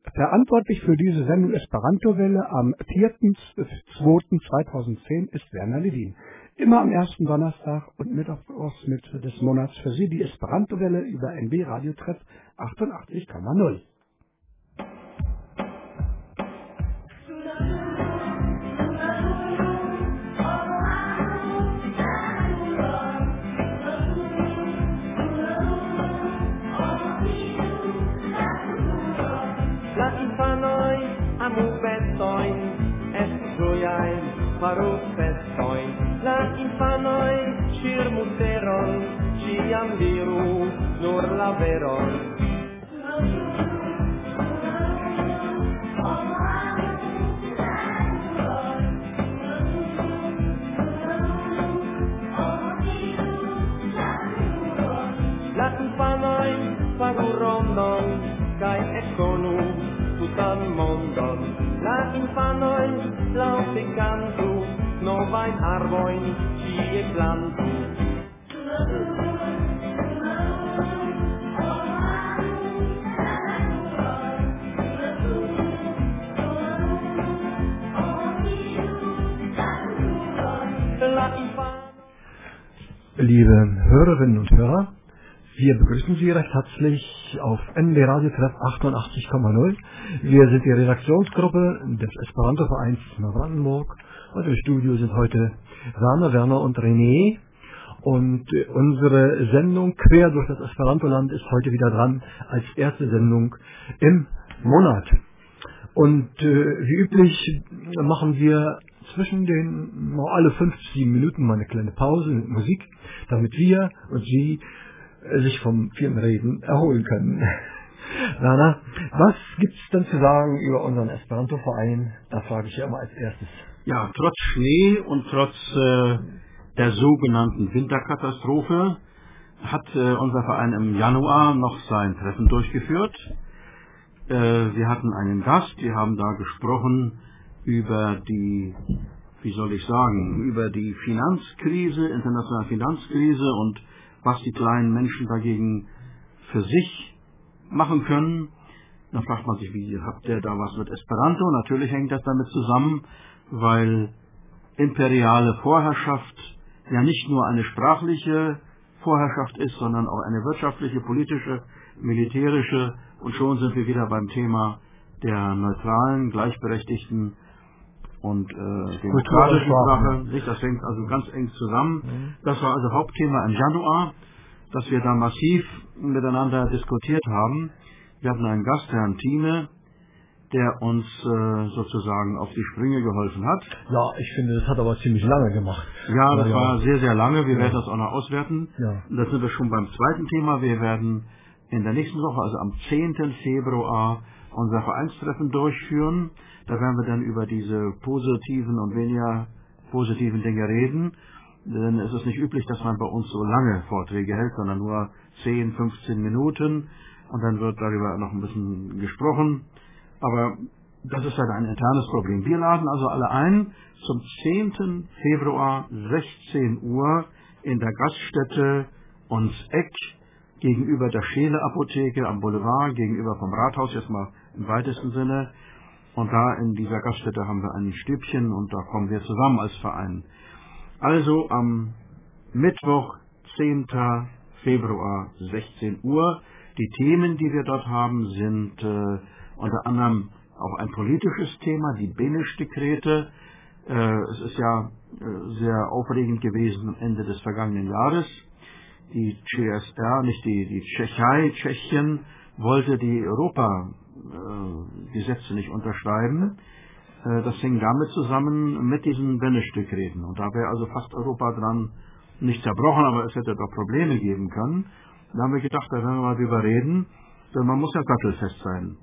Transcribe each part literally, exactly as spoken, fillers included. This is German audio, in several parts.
Verantwortlich für diese Sendung Esperanto-Welle am vierten zweiten zweitausendzehn ist Werner Levin. Immer am ersten Donnerstag und mittwochs Mitte des Monats für Sie die Esperanto-Welle über N B Radio Treff achtundachtzig Komma null. Farò festoin, la infanoi cirmuteron, ciam diru nur la veron. La infanoi faru rondon, kai ekonu tutan mondon. La infanoi laŭte kantu, novajn arbojn ĉie plantu. Liebe Hörerinnen und Hörer, wir begrüßen Sie recht herzlich auf N B Radio Treff achtundachtzig Komma null. Wir sind die Redaktionsgruppe des Esperanto-Vereins Neubrandenburg und im Studio sind heute Werner, Werner und René. Und unsere Sendung Quer durch das Esperantoland ist heute wieder dran als erste Sendung im Monat. Und äh, wie üblich machen wir zwischen den no, alle fünf, sieben Minuten mal eine kleine Pause mit Musik, damit wir und Sie sich vom vielen Reden erholen können. Werner, was gibt's denn zu sagen über unseren Esperanto-Verein? Da frage ich ja immer als erstes. Ja, trotz Schnee und trotz äh, der sogenannten Winterkatastrophe hat äh, unser Verein im Januar noch sein Treffen durchgeführt. Äh, wir hatten einen Gast, wir haben da gesprochen über die, wie soll ich sagen, über die Finanzkrise, internationale Finanzkrise und was die kleinen Menschen dagegen für sich machen können. Dann fragt man sich, wie habt ihr da was mit Esperanto? Natürlich hängt das damit zusammen, weil imperiale Vorherrschaft ja nicht nur eine sprachliche Vorherrschaft ist, sondern auch eine wirtschaftliche, politische, militärische. Und schon sind wir wieder beim Thema der neutralen, gleichberechtigten und äh, demokratischen Sprache. Nicht? Das hängt also ganz eng zusammen. Das war also Hauptthema im Januar, dass wir da massiv miteinander diskutiert haben. Wir hatten einen Gast, Herrn Thieme, der uns äh, sozusagen auf die Sprünge geholfen hat. Ja, ich finde, das hat aber ziemlich lange gemacht. Ja, das ja, war ja. sehr, sehr lange. Wir ja. werden das auch noch auswerten. Ja. Und da sind wir schon beim zweiten Thema. Wir werden in der nächsten Woche, also am zehnten Februar, unser Vereinstreffen durchführen. Da werden wir dann über diese positiven und weniger positiven Dinge reden. Denn es ist nicht üblich, dass man bei uns so lange Vorträge hält, sondern nur zehn, fünfzehn Minuten. Und dann wird darüber noch ein bisschen gesprochen. Aber das ist halt ein internes Problem. Wir laden also alle ein zum zehnten Februar, sechzehn Uhr, in der Gaststätte Uns Eck, gegenüber der Scheele Apotheke am Boulevard, gegenüber vom Rathaus, jetzt mal im weitesten Sinne. Und da in dieser Gaststätte haben wir ein Stübchen und da kommen wir zusammen als Verein. Also am Mittwoch, zehnten Februar, sechzehn Uhr. Die Themen, die wir dort haben, sind äh, unter anderem auch ein politisches Thema, die Beneš-Dekrete. Äh, es ist ja äh, sehr aufregend gewesen am Ende des vergangenen Jahres. Die C S R, nicht die, die Tschechei, Tschechien, wollte die Europa-Gesetze äh, nicht unterschreiben. Äh, das hing damit zusammen mit diesen Beneš-Dekreten. Und da wäre also fast Europa dran nicht zerbrochen, aber es hätte doch Probleme geben können. Da haben wir gedacht, da werden wir mal drüber reden, denn man muss ja sattelfest sein.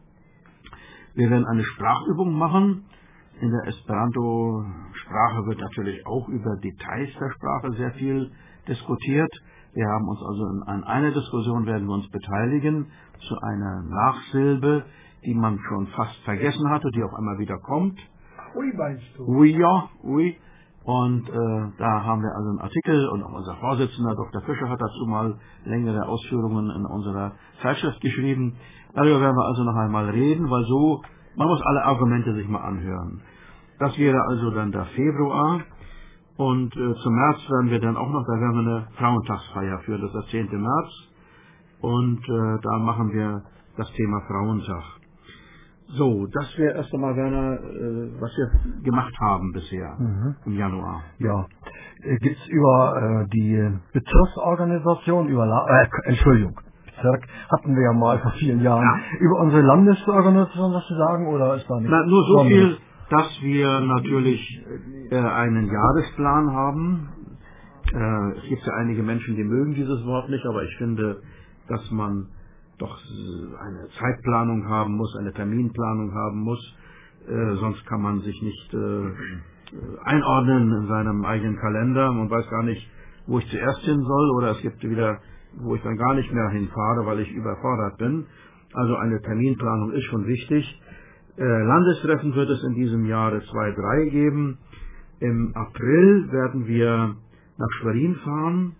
Wir werden eine Sprachübung machen. In der Esperanto-Sprache wird natürlich auch über Details der Sprache sehr viel diskutiert. Wir haben uns also in, an einer Diskussion werden wir uns beteiligen zu einer Nachsilbe, die man schon fast vergessen hatte, die auf einmal wieder kommt. Ui, meinst du? Ui, ja, ui. Und äh, da haben wir also einen Artikel und auch unser Vorsitzender, Doktor Fischer, hat dazu mal längere Ausführungen in unserer Zeitschrift geschrieben. Darüber werden wir also noch einmal reden, weil so, man muss alle Argumente sich mal anhören. Das wäre also dann der Februar. Und äh, zum März werden wir dann auch noch, da werden wir eine Frauentagsfeier führen, das ist der zehnte März. Und äh, da machen wir das Thema Frauentag. So, das wäre erst einmal, Werner, äh, was wir gemacht haben bisher mhm. im Januar. Ja, äh, gibt es über äh, die Bezirksorganisation, über, La äh, Entschuldigung, Bezirk hatten wir ja mal vor vielen Jahren, ja. Über unsere Landesorganisation was zu sagen, oder ist da nicht? Na, nur so viel, dass wir natürlich äh, einen Jahresplan haben. Äh, es gibt ja einige Menschen, die mögen dieses Wort nicht, aber ich finde, dass man doch eine Zeitplanung haben muss, eine Terminplanung haben muss, äh, sonst kann man sich nicht äh, einordnen in seinem eigenen Kalender. Man weiß gar nicht, wo ich zuerst hin soll, oder es gibt wieder, wo ich dann gar nicht mehr hinfahre, weil ich überfordert bin. Also eine Terminplanung ist schon wichtig. Äh, Landestreffen wird es in diesem Jahre zwei, drei geben. Im April werden wir nach Schwerin fahren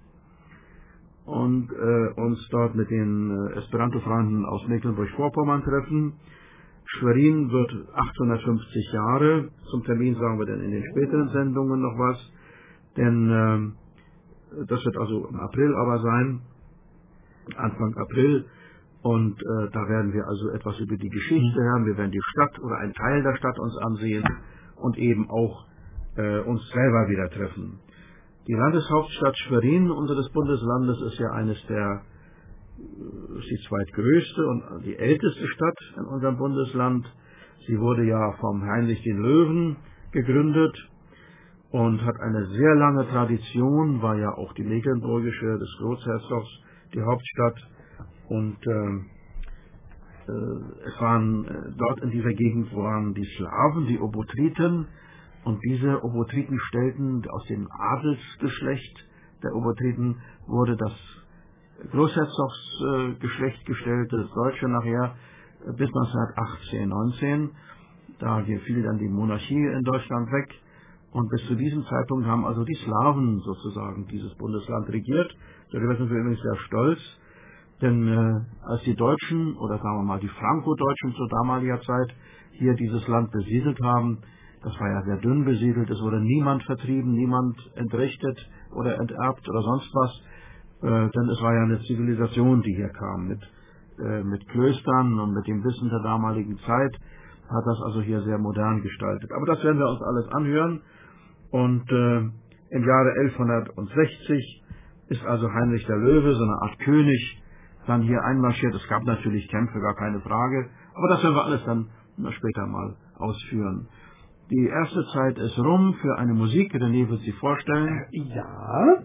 und äh, uns dort mit den äh, Esperanto-Freunden aus Mecklenburg-Vorpommern treffen. Schwerin wird achthundertfünfzig Jahre. Zum Termin sagen wir dann in den späteren Sendungen noch was, denn äh, das wird also im April aber sein, Anfang April. Und äh, da werden wir also etwas über die Geschichte hören. Wir werden die Stadt oder einen Teil der Stadt uns ansehen und eben auch äh, uns selber wieder treffen. Die Landeshauptstadt Schwerin unseres Bundeslandes ist ja eines der, ist die zweitgrößte und die älteste Stadt in unserem Bundesland. Sie wurde ja vom Heinrich den Löwen gegründet und hat eine sehr lange Tradition, war ja auch die mecklenburgische des Großherzogs die Hauptstadt. Und äh, äh, es waren äh, dort in dieser Gegend waren die Slawen, die Obotriten, und diese Obotriten stellten, aus dem Adelsgeschlecht der Obotriten wurde das Großherzogsgeschlecht äh, gestellt, das Deutsche nachher, äh, bis neunzehnhundertachtzehn, neunzehn. Da fiel dann die Monarchie in Deutschland weg. Und bis zu diesem Zeitpunkt haben also die Slawen sozusagen dieses Bundesland regiert. Darüber sind wir übrigens sehr stolz. Denn äh, als die Deutschen, oder sagen wir mal die Franco-Deutschen zu damaliger Zeit, hier dieses Land besiedelt haben, das war ja sehr dünn besiedelt, es wurde niemand vertrieben, niemand entrichtet oder enterbt oder sonst was, äh, denn es war ja eine Zivilisation, die hier kam, mit, äh, mit Klöstern und mit dem Wissen der damaligen Zeit, hat das also hier sehr modern gestaltet. Aber das werden wir uns alles anhören. Und äh, im Jahre elfhundertsechzig ist also Heinrich der Löwe, so eine Art König, dann hier einmarschiert. Es gab natürlich Kämpfe, gar keine Frage, aber das werden wir alles dann später mal ausführen. Die erste Zeit ist rum für eine Musik. René wird sie vorstellen. Ja,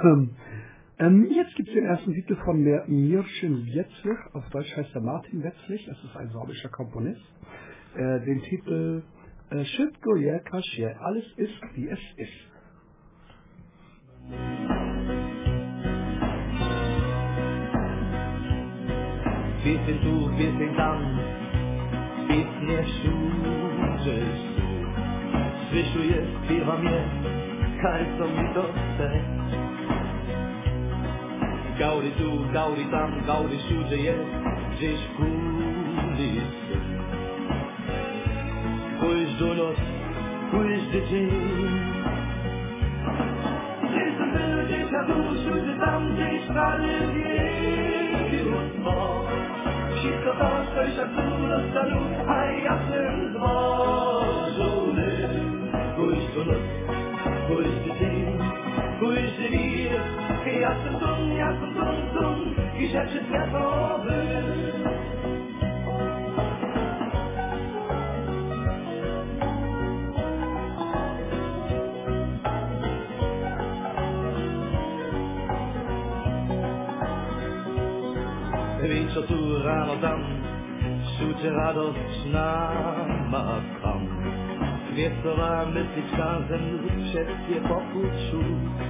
ähm, jetzt gibt es den ersten Titel von der Mircea Wetzlich. Auf Deutsch heißt er Martin Wetzlich. Das ist ein sorbischer Komponist. Äh, den Titel äh, Wszystko je kasie. Alles ist, wie es ist. Wir sind du, wir sind dann, bis nie szużysz. Zwyszuje, śpiewa mnie, kaj co mi to chce. Gaudy tu, gaudy tam, gaudy wszędzie jest, gdzieś w kulisy. Pójdź do noc, pójdź do dzień. Gdzieś tam był, gdzieś na dół, wszędzie tam, gdzieś prawie wirutwo. Wszystko to, co się tu rozstanu, a jasnym złożonym. Pójdź do noc, pójdź do dzień, pójdź do wir, jasnym tum, jasnym tum, tum, i rzeczy światowe. Wiesz co tu rano tam, rzucie radość na makam. Wieszowa myśliczka ze mną wszystkie pokutczu.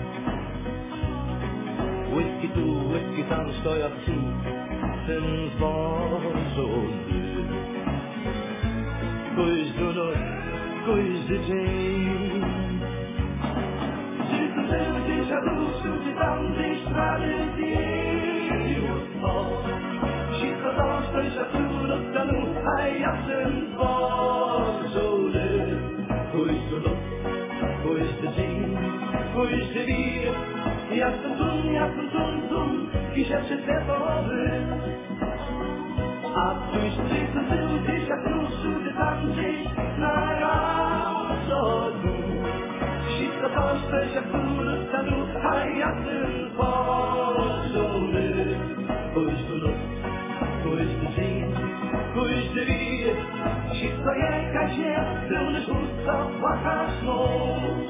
Whisky tu, whisky tam, stoja tu, tym zwożony. Pójdź do noc, pójdź do dzień. všude tam, když tradíciu spol. Všetko to, čo sa tu dostanú, aj ja sem požolil. Kojiš do noc, kojiš do džín, kojiš do vír, ja som tum, ja som tum, tum, když je před světový. A když si to byl, když ja tu všude tam, když na rázodu. Všetko to, čo sa tu dostanú, aj ja sem požolil. Kojiš do noc, kojiš do džín, kojiš do vír, všetko je, kaž je, byl než ústa plakáš moc.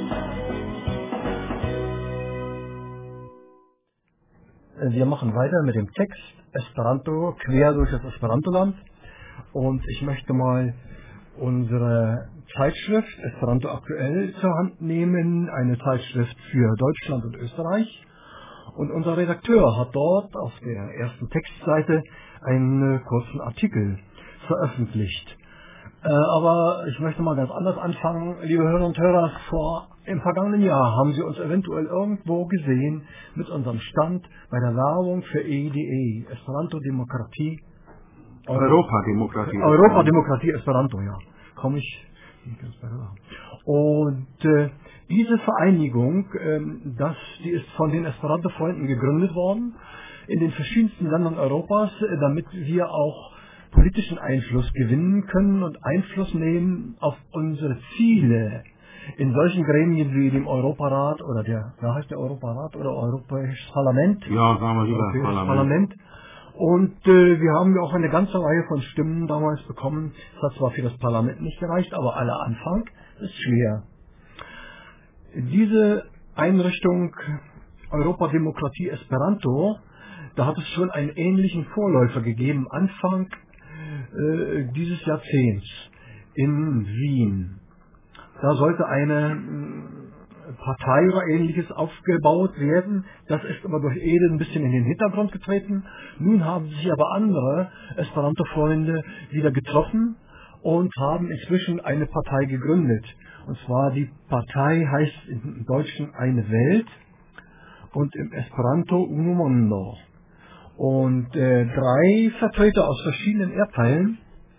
Wir machen weiter mit dem Text Esperanto quer durch das Esperantoland und ich möchte mal unsere Zeitschrift Esperanto aktuell zur Hand nehmen, eine Zeitschrift für Deutschland und Österreich, und unser Redakteur hat dort auf der ersten Textseite einen kurzen Artikel veröffentlicht. Äh, aber ich möchte mal ganz anders anfangen, liebe Hörer und Hörer. Vor im vergangenen Jahr haben Sie uns eventuell irgendwo gesehen mit unserem Stand bei der Werbung für E D E, Esperanto Demokratie. Europa-Demokratie. Europa-Demokratie Esperanto, ja. Komme ich nicht ganz bei der. Und äh, diese Vereinigung, ähm, das, die ist von den Esperanto-Freunden gegründet worden, in den verschiedensten Ländern Europas, äh, damit wir auch politischen Einfluss gewinnen können und Einfluss nehmen auf unsere Ziele in solchen Gremien wie dem Europarat oder der, ja, heißt der Europarat oder Europäisches Parlament? Ja, sagen wir lieber Europäisches Parlament. Parlament. Und äh, wir haben ja auch eine ganze Reihe von Stimmen damals bekommen. Das hat zwar für das Parlament nicht gereicht, aber aller Anfang ist schwer. Diese Einrichtung Europa-Demokratie Esperanto, da hat es schon einen ähnlichen Vorläufer gegeben, Anfang äh, dieses Jahrzehnts in Wien. Da sollte eine äh, Partei oder Ähnliches aufgebaut werden. Das ist aber durch Ede ein bisschen in den Hintergrund getreten. Nun haben sich aber andere Esperanto-Freunde wieder getroffen und haben inzwischen eine Partei gegründet. Und zwar die Partei heißt im Deutschen Eine Welt und im Esperanto Uno Mondo. Und äh, drei Vertreter aus verschiedenen Erdteilen,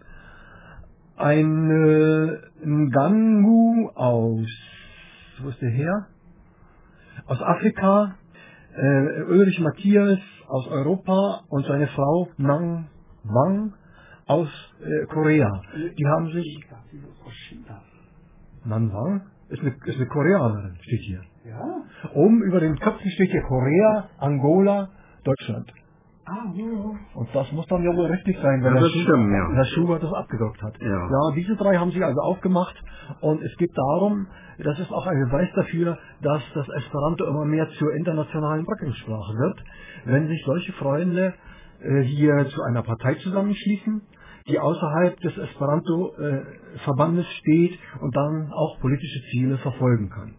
ein äh, Ngangu aus, wo ist der her? Aus Afrika, äh, Ulrich Matthias aus Europa und seine Frau Nang Wang aus äh, Korea. Die haben sich... Nang Wang? Ist eine, ist eine Koreanerin, steht hier. Ja? Oben über den Köpfen steht hier Korea, Angola, Deutschland. Ah, ja. Und das muss dann ja wohl richtig sein, wenn Ja, Herr, das stimmt, ja. Herr Schubert das abgedruckt hat. Ja. ja, diese drei haben sich also aufgemacht und es geht darum, das ist auch ein Beweis dafür, dass das Esperanto immer mehr zur internationalen Brückensprache wird, wenn sich solche Freunde äh, hier zu einer Partei zusammenschließen, die außerhalb des Esperanto-Verbandes äh, steht und dann auch politische Ziele verfolgen kann.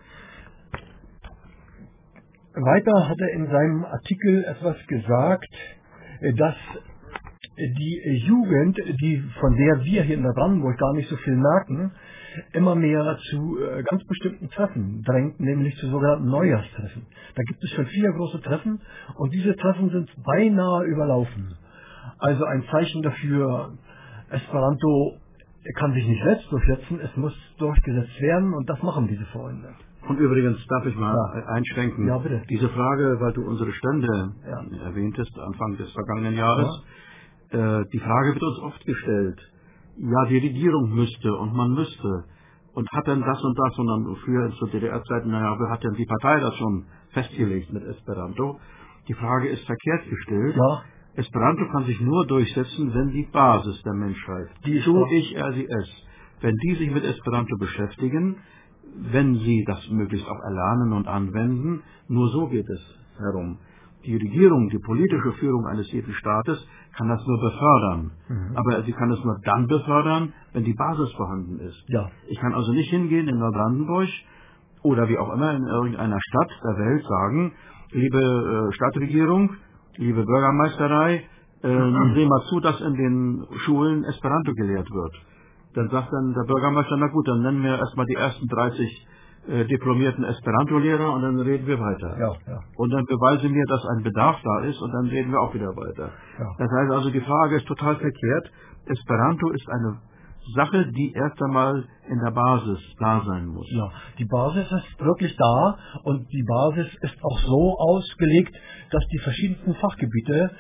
Weiter hat er in seinem Artikel etwas gesagt, dass die Jugend, die, von der wir hier in der Brandenburg gar nicht so viel merken, immer mehr zu ganz bestimmten Treffen drängt, nämlich zu sogenannten Neujahrstreffen. Da gibt es schon vier große Treffen und diese Treffen sind beinahe überlaufen. Also ein Zeichen dafür, Esperanto kann sich nicht selbst durchsetzen, es muss durchgesetzt werden und das machen diese Freunde. Und übrigens darf ich mal ja. einschränken, ja, bitte. Diese Frage, weil du unsere Stände ja. erwähntest, Anfang des vergangenen Jahres, ja. äh, die Frage wird uns oft gestellt, ja, die Regierung müsste und man müsste und hat denn das und das und dann früher zu D D R-Zeiten, naja, hat denn die Partei das schon festgelegt mit Esperanto? Die Frage ist verkehrt gestellt. Ja. Esperanto kann sich nur durchsetzen, wenn die Basis der Menschheit, die du, ich, er, sie, es, wenn die sich mit Esperanto beschäftigen, wenn sie das möglichst auch erlernen und anwenden, nur so geht es herum. Die Regierung, die politische Führung eines jeden Staates kann das nur befördern. Mhm. Aber sie kann es nur dann befördern, wenn die Basis vorhanden ist. Ja. Ich kann also nicht hingehen in Neubrandenburg oder wie auch immer in irgendeiner Stadt der Welt sagen, liebe äh, Stadtregierung, liebe Bürgermeisterei, äh, mhm. seh mal zu, dass in den Schulen Esperanto gelehrt wird. Dann sagt dann der Bürgermeister, na gut, dann nennen wir erstmal die ersten dreißig äh, diplomierten Esperanto-Lehrer und dann reden wir weiter. Ja, ja. Und dann beweise mir, dass ein Bedarf da ist und dann reden wir auch wieder weiter. Ja. Das heißt also, die Frage ist total verkehrt. Esperanto ist eine Sache, die erst einmal in der Basis da sein muss. Ja, die Basis ist wirklich da und die Basis ist auch so ausgelegt, dass die verschiedensten Fachgebiete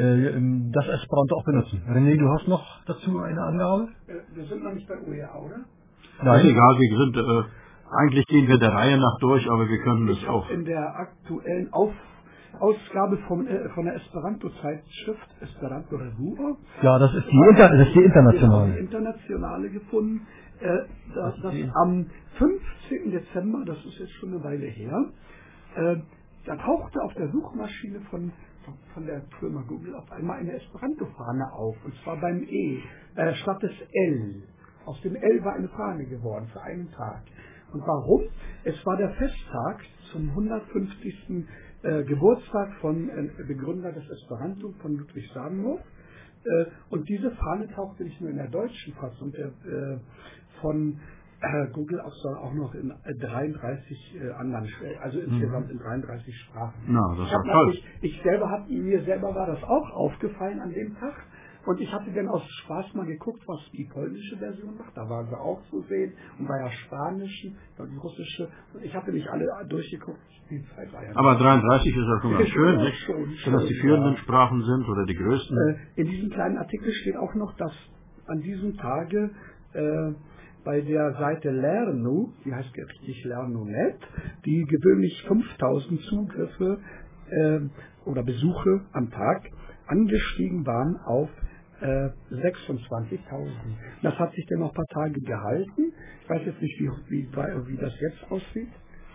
äh, das Esperanto auch benutzen. René, du hast noch dazu eine Angabe? Wir sind noch nicht bei O E A, oder? Nein. Ist egal, wir sind, äh, eigentlich gehen wir der Reihe nach durch, aber wir können das auch. In der aktuellen Auf Ausgabe vom, äh, von der Esperanto-Zeitschrift Esperanto Revue. Ja, das ist die, Inter das ist die internationale. Die internationale gefunden, äh, dass, dass am fünfzehnten Dezember, das ist jetzt schon eine Weile her, äh, da tauchte auf der Suchmaschine von, von, von der Firma Google auf einmal eine Esperanto-Fahne auf, und zwar beim E, äh, statt des L. Aus dem L war eine Fahne geworden für einen Tag. Und warum? Es war der Festtag zum hundertfünfzigsten Äh, Geburtstag von äh, Begründer des Esperanto, von Ludwig Sadenhof. Äh, und diese Fahne tauchte nicht nur in der deutschen Fassung der, äh, von äh, Google auf, sondern auch noch in äh, dreiunddreißig äh, anderen, äh, also insgesamt in dreiunddreißig Sprachen. Na, das ich, war toll. ich, ich selber hab, mir selber war das auch aufgefallen an dem Tag. Und ich hatte dann aus Spaß mal geguckt, was die polnische Version macht. Da waren sie auch zu sehen. Und bei der spanischen, die russische. Und ich hatte nicht alle durchgeguckt. Die Zeit war ja Aber dreiunddreißig ist ja schon ganz schön, nicht? Schon, Wenn das die führenden ja. Sprachen sind oder die größten. Äh, in diesem kleinen Artikel steht auch noch, dass an diesem Tage äh, bei der Seite Lernu, die heißt ja richtig Lernu Punkt net, die gewöhnlich fünftausend Zugriffe äh, oder Besuche am Tag angestiegen waren auf Äh, sechsundzwanzigtausend. Das hat sich dann noch ein paar Tage gehalten. Ich weiß jetzt nicht, wie, wie, wie das jetzt aussieht.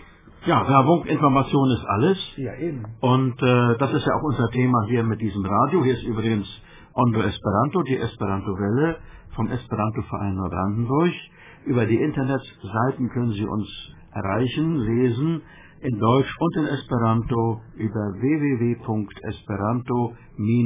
Ja, Werbung, Information ist alles. Ja, eben. Und äh, das ist ja auch unser Thema hier mit diesem Radio. Hier ist übrigens Ondo Esperanto, die Esperanto-Welle vom Esperanto-Verein Neubrandenburg. Über die Internetseiten können Sie uns erreichen, lesen, in Deutsch und in Esperanto über w w w punkt esperanto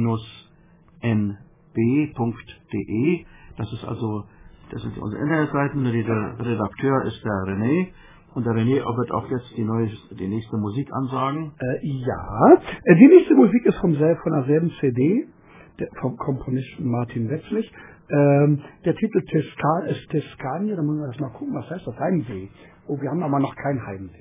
n b punkt d e. Das ist also, das sind unsere Internetseiten. Der Redakteur ist der René. Und der René wird auch jetzt die, neue, die nächste Musik ansagen. Äh, ja, die nächste Musik ist vom sel, von derselben C D, der, vom Komponisten Martin Wetzlich. Ähm, der Titel Tisca, ist Tiscania, da müssen wir erst mal gucken, was heißt das? Heimweh. Oh, wir haben aber noch kein Heimweh.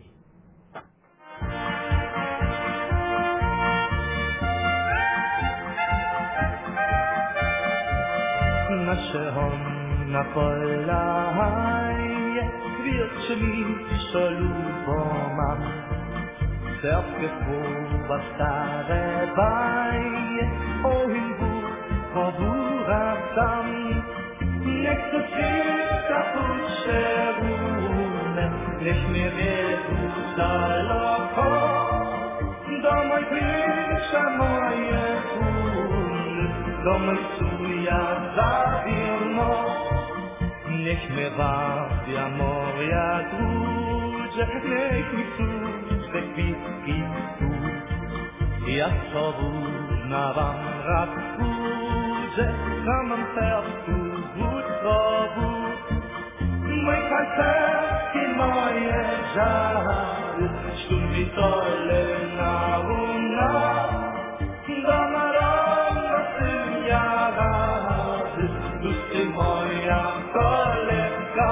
Nasze honna polaje, wietrznicze lubomam. Serce słowa stare baje, o imbu, o góra tam. Niech to czysta potrzebne, niech mnie wiedzu daleko. Do moj krysza moje kule, do moj suja zawierno. Niech mnie wabia moja druże, niech mi cudze kwitki tu. Ja sobu na wam raz budzę, na mam sercu wód wód. Mój palcerki, moje żary, sztumy tole na łuna. Do marona synia rady, dusty moja koleżka.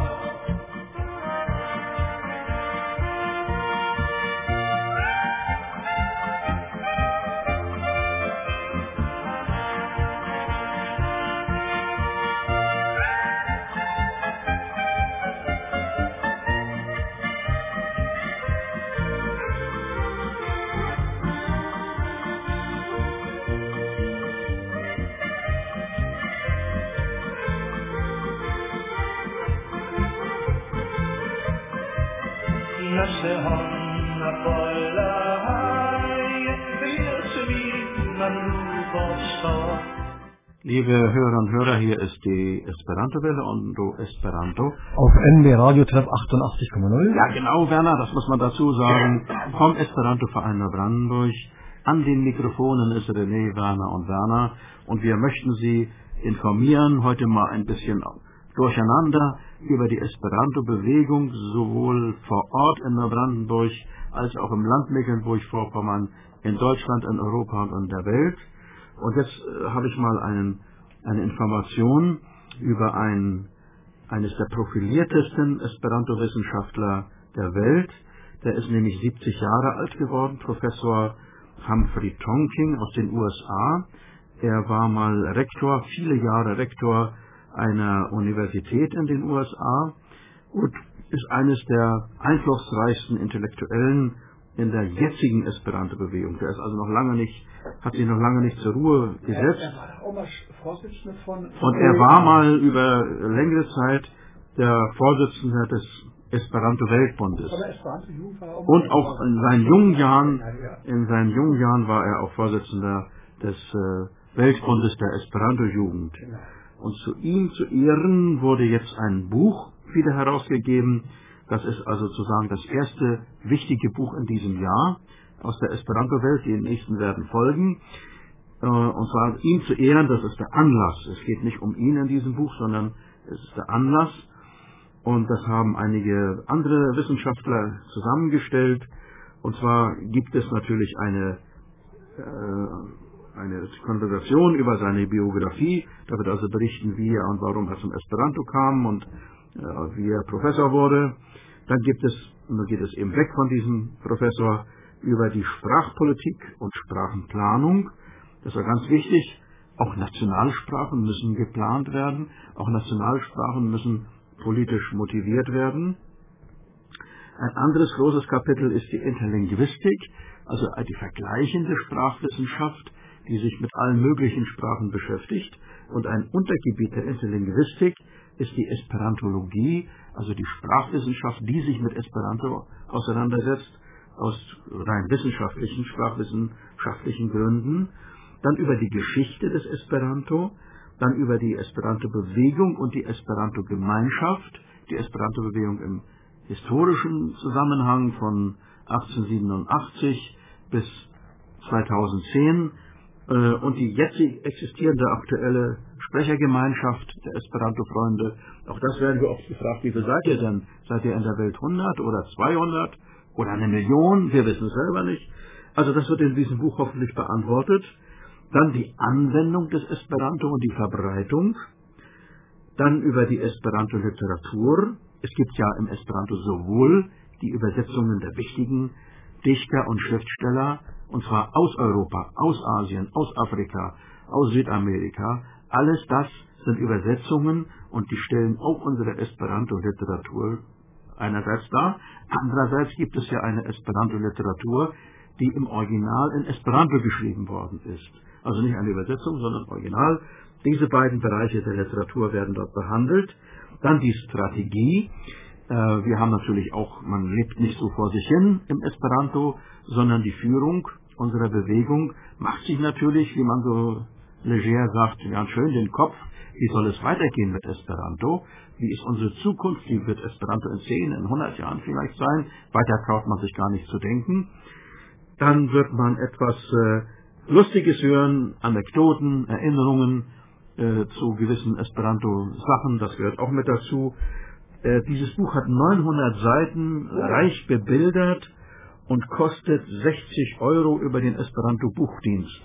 Nasze honna polaje, wierzmi na luboszczo. Liebe Hörer und Hörer, hier ist die Esperanto-Welle und du Esperanto. Auf N B Radio Treff achtundachtzig Komma null. Ja, genau, Werner, das muss man dazu sagen. Vom Esperanto-Verein Neubrandenburg. An den Mikrofonen ist René, Werner und Werner. Und wir möchten Sie informieren, heute mal ein bisschen Durcheinander über die Esperanto-Bewegung, sowohl vor Ort in Neubrandenburg als auch im Land Mecklenburg-Vorpommern, in Deutschland, in Europa und in der Welt. Und jetzt äh, habe ich mal einen, eine Information über ein, eines der profiliertesten Esperanto-Wissenschaftler der Welt. Der ist nämlich siebzig Jahre alt geworden, Professor Humphrey Tonking aus den U S A. Er war mal Rektor, viele Jahre Rektor einer Universität in den U S A und ist eines der einflussreichsten Intellektuellen in der jetzigen Esperanto-Bewegung. Der ist also noch lange nicht, hat sich noch lange nicht zur Ruhe gesetzt. Er, er war auch mal Vorsitzender von... Und er war mal über längere Zeit der Vorsitzende des Esperanto-Weltbundes. Und auch in seinen jungen Jahren, in seinen jungen Jahren war er auch Vorsitzender des äh, Weltbundes der Esperanto-Jugend. Und zu ihm zu Ehren wurde jetzt ein Buch wieder herausgegeben. Das ist also sozusagen das erste wichtige Buch in diesem Jahr aus der Esperanto-Welt. Die nächsten werden folgen. Äh, und zwar ihm zu Ehren, das ist der Anlass. Es geht nicht um ihn in diesem Buch, sondern es ist der Anlass. Und das haben einige andere Wissenschaftler zusammengestellt. Und zwar gibt es natürlich eine, äh, eine Konversation über seine Biografie. Da wird also berichten, wie er und warum er zum Esperanto kam und äh, wie er Professor wurde. Dann gibt es, und dann geht es eben weg von diesem Professor, über die Sprachpolitik und Sprachenplanung. Das war ganz wichtig. Auch Nationalsprachen müssen geplant werden. Auch Nationalsprachen müssen politisch motiviert werden. Ein anderes großes Kapitel ist die Interlinguistik, also die vergleichende Sprachwissenschaft, die sich mit allen möglichen Sprachen beschäftigt. Und ein Untergebiet der Interlinguistik ist die Esperantologie, also die Sprachwissenschaft, die sich mit Esperanto auseinandersetzt, aus rein wissenschaftlichen, sprachwissenschaftlichen Gründen. Dann über die Geschichte des Esperanto, dann über die Esperanto-Bewegung und die Esperanto-Gemeinschaft, die Esperanto-Bewegung im historischen Zusammenhang von achtzehnhundertsiebenundachtzig bis zweitausendzehn äh, und die jetzt existierende aktuelle Sprechergemeinschaft der Esperanto-Freunde. Auch das werden wir oft gefragt, wie viel seid ihr denn? Seid ihr in der Welt hundert oder zweihundert oder eine Million? Wir wissen es selber nicht. Also das wird in diesem Buch hoffentlich beantwortet. Dann die Anwendung des Esperanto und die Verbreitung. Dann über die Esperanto-Literatur. Es gibt ja im Esperanto sowohl die Übersetzungen der wichtigen Dichter und Schriftsteller, und zwar aus Europa, aus Asien, aus Afrika, aus Südamerika. Alles das sind Übersetzungen und die stellen auch unsere Esperanto-Literatur einerseits dar. Andererseits gibt es ja eine Esperanto-Literatur, die im Original in Esperanto geschrieben worden ist. Also nicht eine Übersetzung, sondern Original. Diese beiden Bereiche der Literatur werden dort behandelt. Dann die Strategie. Äh, wir haben natürlich auch, man lebt nicht so vor sich hin im Esperanto, sondern die Führung unserer Bewegung macht sich natürlich, wie man so leger sagt, ganz schön den Kopf. Wie soll es weitergehen mit Esperanto? Wie ist unsere Zukunft? Wie wird Esperanto in zehn, in hundert Jahren vielleicht sein? Weiter traut man sich gar nicht zu denken. Dann wird man etwas äh, Lustiges hören, Anekdoten, Erinnerungen äh, zu gewissen Esperanto-Sachen, das gehört auch mit dazu. Äh, dieses Buch hat neunhundert Seiten, reich bebildert und kostet sechzig Euro über den Esperanto-Buchdienst.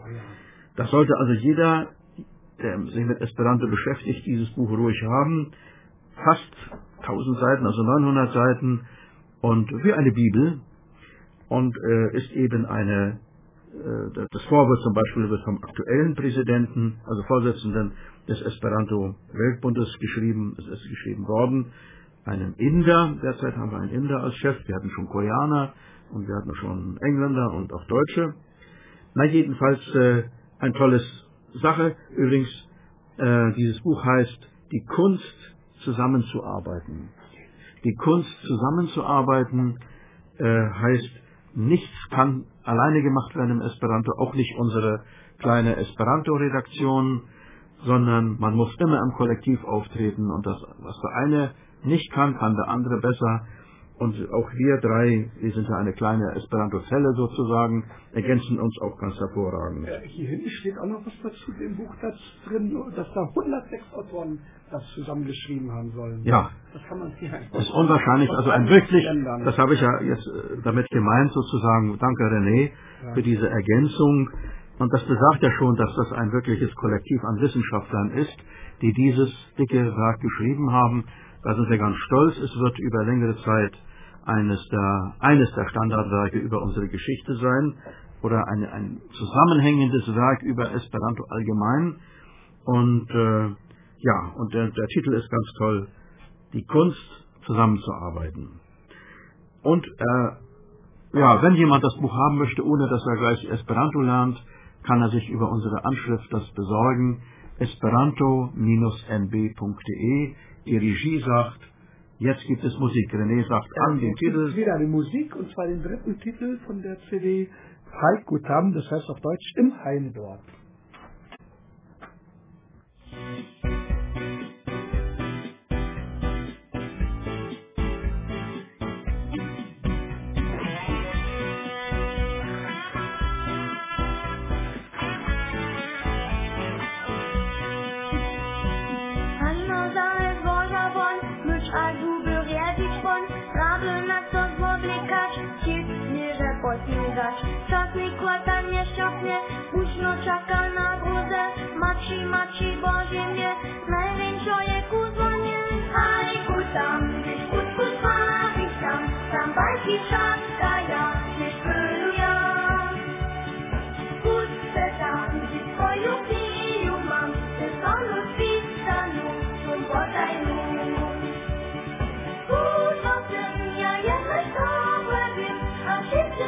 Das sollte also jeder, der sich mit Esperanto beschäftigt, dieses Buch ruhig haben. Fast tausend Seiten, also neunhundert Seiten und wie eine Bibel. Und äh, ist eben eine, äh, das Vorwort zum Beispiel wird vom aktuellen Präsidenten, also Vorsitzenden des Esperanto-Weltbundes geschrieben, es ist geschrieben worden, einem Inder, derzeit haben wir einen Inder als Chef, wir hatten schon Koreaner und wir hatten schon Engländer und auch Deutsche. Na jedenfalls äh, eine tolle Sache. Übrigens, äh, dieses Buch heißt Die Kunst zusammenzuarbeiten. Die Kunst zusammenzuarbeiten äh, heißt, nichts kann alleine gemacht werden im Esperanto, auch nicht unsere kleine Esperanto-Redaktion, sondern man muss immer im Kollektiv auftreten und das, was der eine nicht kann, kann der andere besser. Und auch wir drei, wir sind ja eine kleine Esperanto-Zelle sozusagen, ergänzen uns auch ganz hervorragend. Äh, hier hinten steht auch noch was dazu, dem Buch da drin, dass da hundertsechs Autoren das zusammengeschrieben haben sollen. Ja. Das kann man hier einfach. Das ist unwahrscheinlich, also ein wirklich, das habe ich ja jetzt damit gemeint sozusagen, danke René ja. für diese Ergänzung. Und das besagt ja schon, dass das ein wirkliches Kollektiv an Wissenschaftlern ist, die dieses dicke Werk geschrieben haben. Da sind wir ganz stolz. Es wird über längere Zeit eines der, eines der Standardwerke über unsere Geschichte sein oder eine, ein zusammenhängendes Werk über Esperanto allgemein. Und äh, ja, und der, der Titel ist ganz toll, die Kunst zusammenzuarbeiten. Und äh, ja, wenn jemand das Buch haben möchte, ohne dass er gleich Esperanto lernt, kann er sich über unsere Anschrift das besorgen, esperanto Bindestrich n b punkt d e. Die Regie sagt, jetzt gibt es Musik. René sagt ja, an den Titel. Wieder eine Musik, und zwar den dritten Titel von der C D, Haikutam, das heißt auf Deutsch im Heimdorf. Czasny kłata nieszczęsnie, uśno czeka na gruzę. Maci, maci, Boże mnie, największą je kuzwanie. Hajku tam, gdzieś kutku twarzy tam, tam bajki szatka ja, gdzieś pyluję. Kutce tam, gdzie twoją piju mam, te sonu spistanu, swą potajnu. Kutwacem ja jednak to wiem, a wszyscy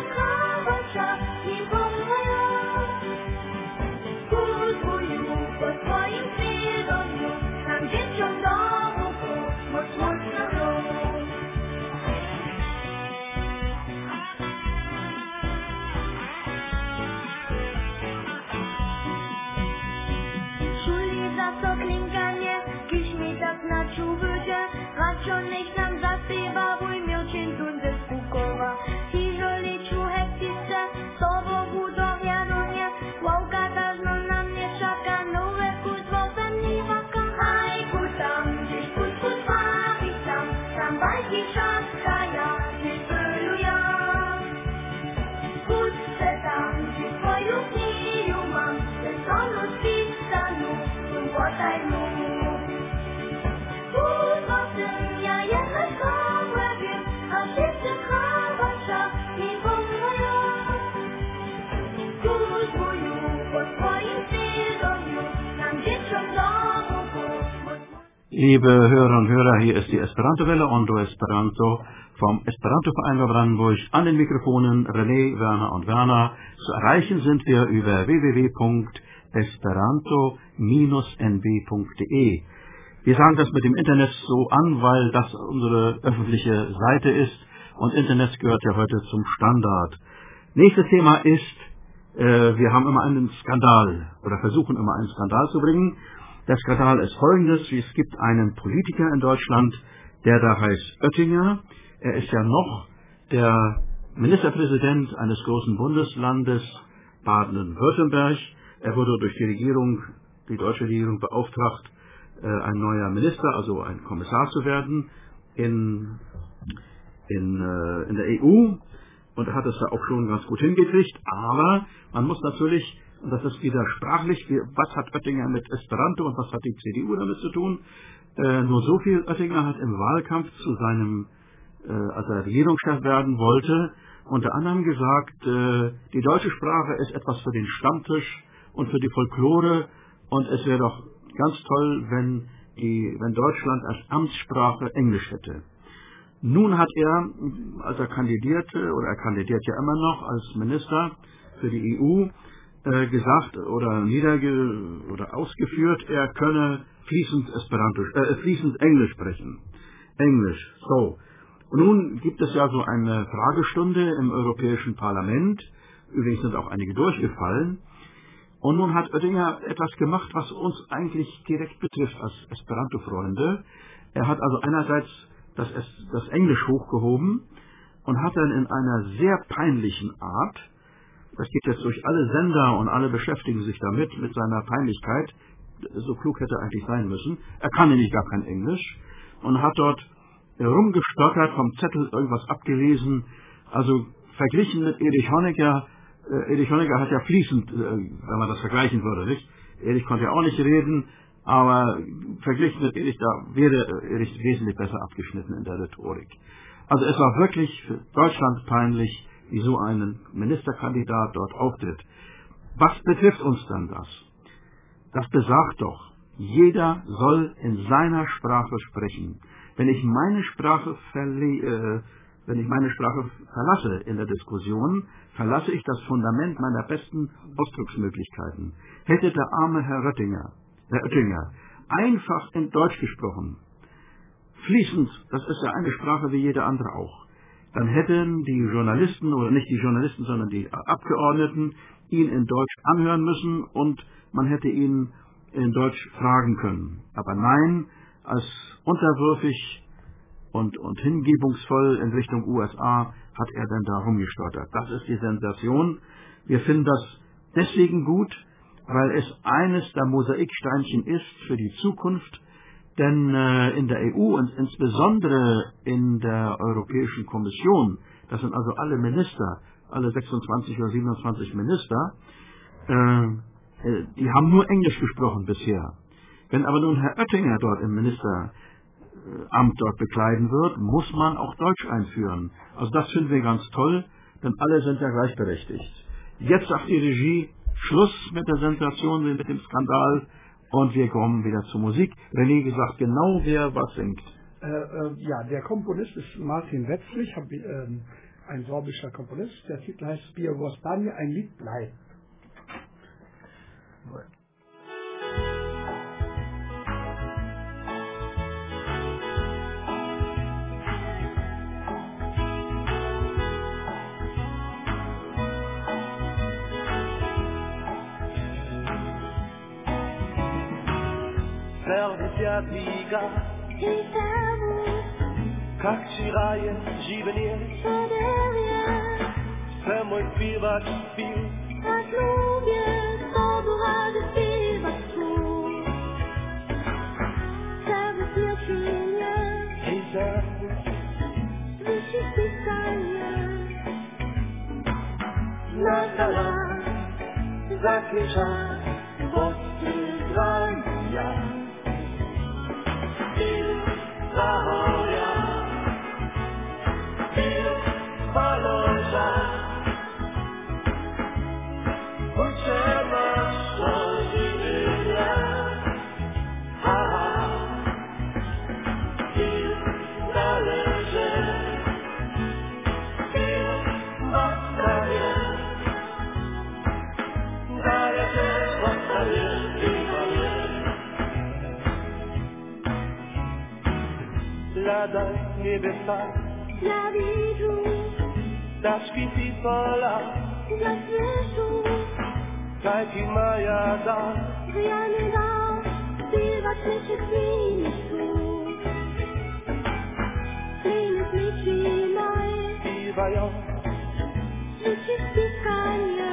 Raczej niech nam zaśpiewa mój miocień tundy spukowa. Jeżeli człowiek chce, to Bogu dowiadonie. Łałka każdą na mnie czeka, nowe kutwo zaniwaka. Hajku tam, gdzieś kutku twarzy tam, tam bajki szatka ja, gdzieś pyluję. Kutce tam, gdzie twoją piju mam, te sonu spistanu, potaj mu. Liebe Hörer und Hörer, hier ist die Esperanto-Welle, Ondo Esperanto, vom Esperanto-Verein Brandenburg. An den Mikrofonen René, Werner und Werner. Zu erreichen sind wir über w w w punkt esperanto Bindestrich n b punkt d e. Wir sagen das mit dem Internet so an, weil das unsere öffentliche Seite ist und Internet gehört ja heute zum Standard. Nächstes Thema ist, äh, wir haben immer einen Skandal oder versuchen immer einen Skandal zu bringen. Der Skandal ist folgendes: Es gibt einen Politiker in Deutschland, der da heißt Oettinger. Er ist ja noch der Ministerpräsident eines großen Bundeslandes Baden-Württemberg. Er wurde durch die Regierung, die deutsche Regierung beauftragt, ein neuer Minister, also ein Kommissar zu werden in, in, in der E U. Und er hat es ja auch schon ganz gut hingekriegt. Aber man muss natürlich, und das ist wieder sprachlich, was hat Oettinger mit Esperanto und was hat die C D U damit zu tun? Äh, nur so viel: Oettinger hat im Wahlkampf zu seinem, äh, als er Regierungschef werden wollte, unter anderem gesagt, äh, die deutsche Sprache ist etwas für den Stammtisch und für die Folklore, und es wäre doch ganz toll, wenn, die, wenn Deutschland als Amtssprache Englisch hätte. Nun hat er, als er kandidierte, oder er kandidiert ja immer noch als Minister für die E U, äh, gesagt oder niederge oder ausgeführt, er könne fließend Esperanto, äh, fließend Englisch sprechen. Englisch, so. Und nun gibt es ja so eine Fragestunde im Europäischen Parlament, übrigens sind auch einige durchgefallen. Und nun hat Oettinger etwas gemacht, was uns eigentlich direkt betrifft als Esperanto-Freunde. Er hat also einerseits das, das Englisch hochgehoben und hat dann in einer sehr peinlichen Art, das geht jetzt durch alle Sender und alle beschäftigen sich damit, mit seiner Peinlichkeit, so klug hätte er eigentlich sein müssen, er kann nämlich gar kein Englisch, und hat dort rumgestottert, vom Zettel irgendwas abgelesen, also verglichen mit Erich Honecker. Äh, Erich Honecker hat ja fließend, äh, wenn man das vergleichen würde, nicht? Erich konnte ja auch nicht reden, aber verglichen mit Erich, da wäre Erich wesentlich besser abgeschnitten in der Rhetorik. Also es war wirklich für Deutschland peinlich, wie so ein Ministerkandidat dort auftritt. Was betrifft uns dann das? Das besagt doch, jeder soll in seiner Sprache sprechen. Wenn ich meine Sprache verle- äh, wenn ich meine Sprache verlasse in der Diskussion, verlasse ich das Fundament meiner besten Ausdrucksmöglichkeiten. Hätte der arme Herr Oettinger, Herr Oettinger einfach in Deutsch gesprochen, fließend, das ist ja eine Sprache wie jede andere auch, dann hätten die Journalisten, oder nicht die Journalisten, sondern die Abgeordneten, ihn in Deutsch anhören müssen und man hätte ihn in Deutsch fragen können. Aber nein, als unterwürfig und, und hingebungsvoll in Richtung U S A hat er dann da rumgestottert. Das ist die Sensation. Wir finden das deswegen gut, weil es eines der Mosaiksteinchen ist für die Zukunft, denn äh, in der E U und insbesondere in der Europäischen Kommission, das sind also alle Minister, alle sechsundzwanzig oder siebenundzwanzig Minister, äh, die haben nur Englisch gesprochen bisher. Wenn aber nun Herr Oettinger dort im Ministeramt dort bekleiden wird, muss man auch Deutsch einführen. Also das finden wir ganz toll, denn alle sind ja gleichberechtigt. Jetzt sagt die Regie, Schluss mit der Sensation, mit dem Skandal, und wir kommen wieder zur Musik. René gesagt, genau wer was singt. Äh, äh, ja, der Komponist ist Martin Wetzlich, hab, äh, ein sorbischer Komponist. Der Titel heißt Białostanie, ein Lied bleibt. Servus Jadwiga, как чирає живеніє, все мой співак спів. Tak lubię z tobą radę śpiewać tu. Serwis nieczynie, Hej serwus, słyszysz pisanie. na dala, zakrycza, wosty zwania. Bil zahoria, bil balorza. Ladaj niebesa, Dla widzu, da świeci pola, dla słyszu, kajki maja da, że ja nie dam śpiewać naszych klientów. Klienów mi trzymaj, śpiewają, słyszysz pisanie.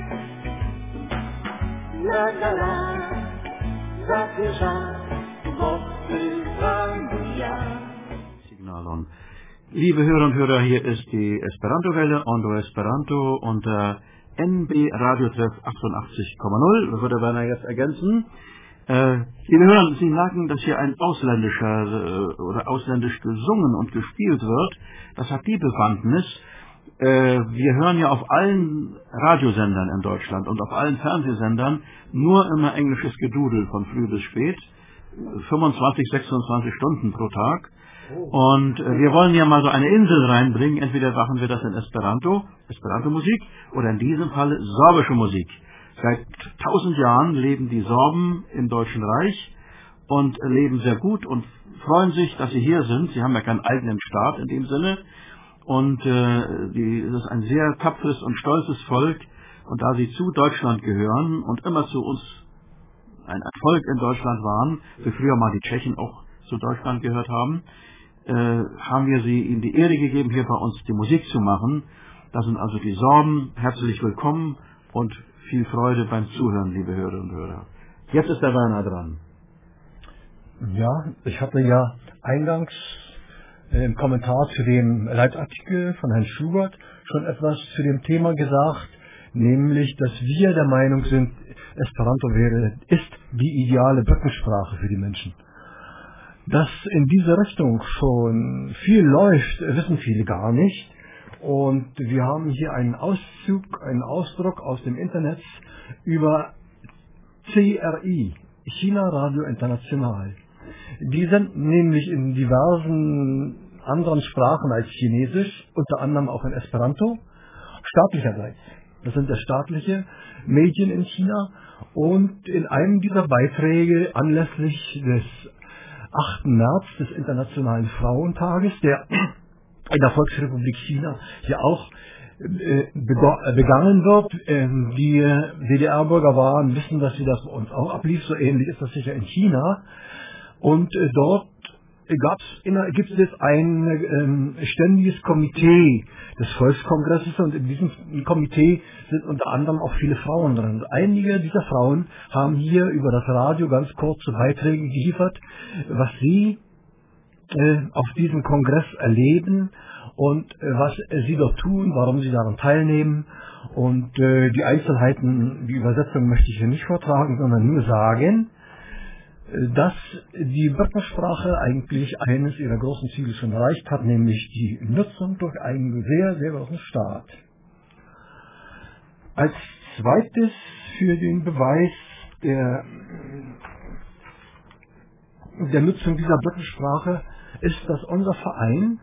na dala, zakryża, wosty zwania. Signalon. Liebe Hörer und Hörer, hier ist die Esperanto-Welle, Ondo Esperanto unter N B Radiotreff achtundachtzig Komma null, würde Werner jetzt ergänzen. Äh, liebe Hörer, Sie merken, dass hier ein ausländischer äh, oder ausländisch gesungen und gespielt wird. Das hat die Bewandtnis. Äh, wir hören ja auf allen Radiosendern in Deutschland und auf allen Fernsehsendern nur immer englisches Gedudel von früh bis spät. fünfundzwanzig, sechsundzwanzig Stunden pro Tag. Und äh, wir wollen ja mal so eine Insel reinbringen. Entweder machen wir das in Esperanto, Esperanto-Musik, oder in diesem Fall sorbische Musik. Seit tausend Jahren leben die Sorben im Deutschen Reich und leben sehr gut und freuen sich, dass sie hier sind. Sie haben ja keinen eigenen Staat in dem Sinne. Und äh, die, das ist ein sehr tapferes und stolzes Volk. Und da sie zu Deutschland gehören und immer zu uns ein Volk in Deutschland waren, wie früher mal die Tschechen auch zu Deutschland gehört haben, äh, haben wir sie ihnen die Ehre gegeben, hier bei uns die Musik zu machen. Das sind also die Sorben. Herzlich willkommen und viel Freude beim Zuhören, liebe Hörerinnen und Hörer. Jetzt ist der Werner dran. Ja, ich hatte ja eingangs äh, im Kommentar zu dem Leitartikel von Herrn Schubert schon etwas zu dem Thema gesagt, nämlich, dass wir der Meinung sind, Esperanto wäre, ist die ideale Brückensprache für die Menschen. Dass in diese Richtung schon viel läuft, wissen viele gar nicht. Und wir haben hier einen Auszug, einen Ausdruck aus dem Internet über C R I, China Radio International. Die sind nämlich in diversen anderen Sprachen als Chinesisch, unter anderem auch in Esperanto, staatlicherseits. Das sind ja staatliche Medien in China. Und in einem dieser Beiträge anlässlich des achten März, des Internationalen Frauentages, der in der Volksrepublik China ja auch äh, begangen wird. Ähm, die D D R-Bürger waren, wissen, dass sie das bei uns auch ablief. So ähnlich ist das sicher in China. Und äh, dort gab's, gibt es jetzt ein ähm, ständiges Komitee des Volkskongresses, und in diesem Komitee sind unter anderem auch viele Frauen drin. Und einige dieser Frauen haben hier über das Radio ganz kurze Beiträge geliefert, was sie äh, auf diesem Kongress erleben und äh, was äh, sie dort tun, warum sie daran teilnehmen. Und äh, die Einzelheiten, die Übersetzung möchte ich hier nicht vortragen, sondern nur sagen, dass die Brückensprache eigentlich eines ihrer großen Ziele schon erreicht hat, nämlich die Nutzung durch einen sehr, sehr großen Staat. Als zweites für den Beweis der, der Nutzung dieser Brückensprache ist, dass unser Verein,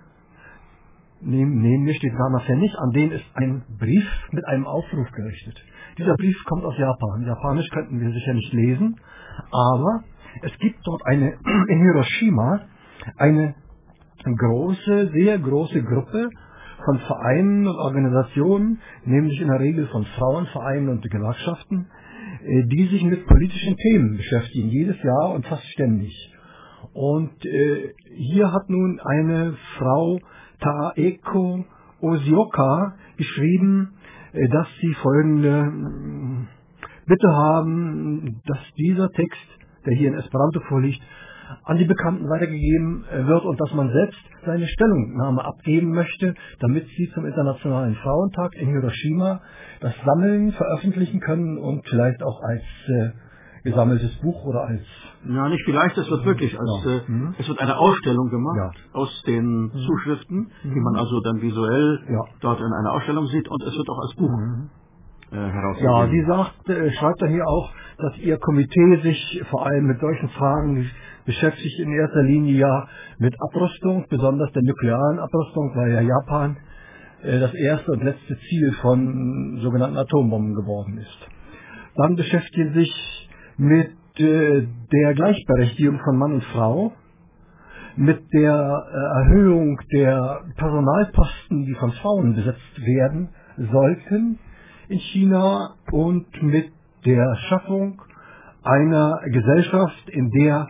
nämlich den Werner Pfennig, an den ist ein Brief mit einem Aufruf gerichtet. Dieser Brief kommt aus Japan. Japanisch könnten wir sicher nicht lesen, aber es gibt dort eine, in Hiroshima, eine große, sehr große Gruppe von Vereinen und Organisationen, nämlich in der Regel von Frauenvereinen und Gewerkschaften, die sich mit politischen Themen beschäftigen, jedes Jahr und fast ständig. Und äh, hier hat nun eine Frau, Taeko Osioka, geschrieben, äh, dass sie folgende Bitte haben, dass dieser Text, der hier in Esperanto vorliegt, an die Bekannten weitergegeben wird und dass man selbst seine Stellungnahme abgeben möchte, damit sie zum Internationalen Frauentag in Hiroshima das Sammeln veröffentlichen können und vielleicht auch als äh, gesammeltes Buch oder als... Ja, nicht vielleicht, es wird wirklich als, ja. äh, mhm. es wird eine Ausstellung gemacht, ja, aus den mhm. Zuschriften, mhm. die man also dann visuell ja. dort in einer Ausstellung sieht, und es wird auch als Buch mhm. Ja, sie sagt, äh, schreibt da hier auch, dass ihr Komitee sich vor allem mit solchen Fragen beschäftigt, in erster Linie ja mit Abrüstung, besonders der nuklearen Abrüstung, weil ja Japan äh, das erste und letzte Ziel von sogenannten Atombomben geworden ist. Dann beschäftigt sie sich mit äh, der Gleichberechtigung von Mann und Frau, mit der äh, Erhöhung der Personalposten, die von Frauen besetzt werden sollten in China, und mit der Schaffung einer Gesellschaft, in der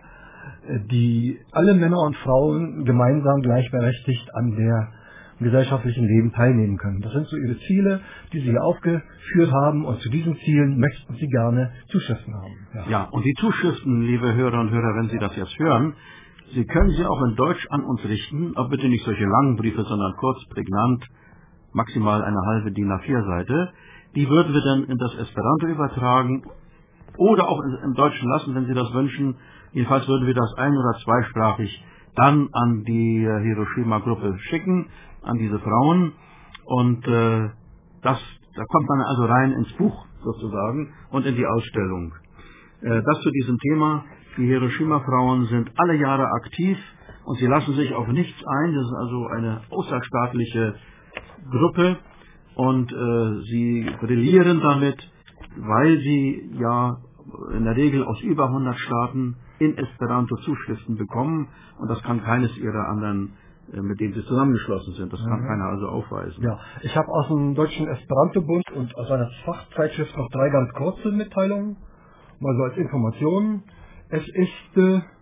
die alle Männer und Frauen gemeinsam gleichberechtigt an der gesellschaftlichen Leben teilnehmen können. Das sind so ihre Ziele, die sie hier aufgeführt haben, und zu diesen Zielen möchten sie gerne Zuschriften haben. Ja, ja, und die Zuschriften, liebe Hörer und Hörer, wenn Sie das jetzt hören, Sie können sie auch in Deutsch an uns richten, aber bitte nicht solche langen Briefe, sondern kurz, prägnant, maximal eine halbe D I N A vier Seite. Die würden wir dann in das Esperanto übertragen oder auch im Deutschen lassen, wenn Sie das wünschen. Jedenfalls würden wir das ein- oder zweisprachig dann an die Hiroshima-Gruppe schicken, an diese Frauen. Und äh, das, da kommt man also rein ins Buch sozusagen und in die Ausstellung. Äh, das zu diesem Thema. Die Hiroshima-Frauen sind alle Jahre aktiv und sie lassen sich auf nichts ein. Das ist also eine außerstaatliche Gruppe. Und äh, sie brillieren damit, weil sie ja in der Regel aus über hundert Staaten in Esperanto Zuschriften bekommen, und das kann keines ihrer anderen, äh, mit denen sie zusammengeschlossen sind. Das kann mhm. keiner also aufweisen. Ja, ich habe aus dem Deutschen Esperanto-Bund und aus einer Fachzeitschrift noch drei ganz kurze Mitteilungen, mal so als Informationen. Es ist äh,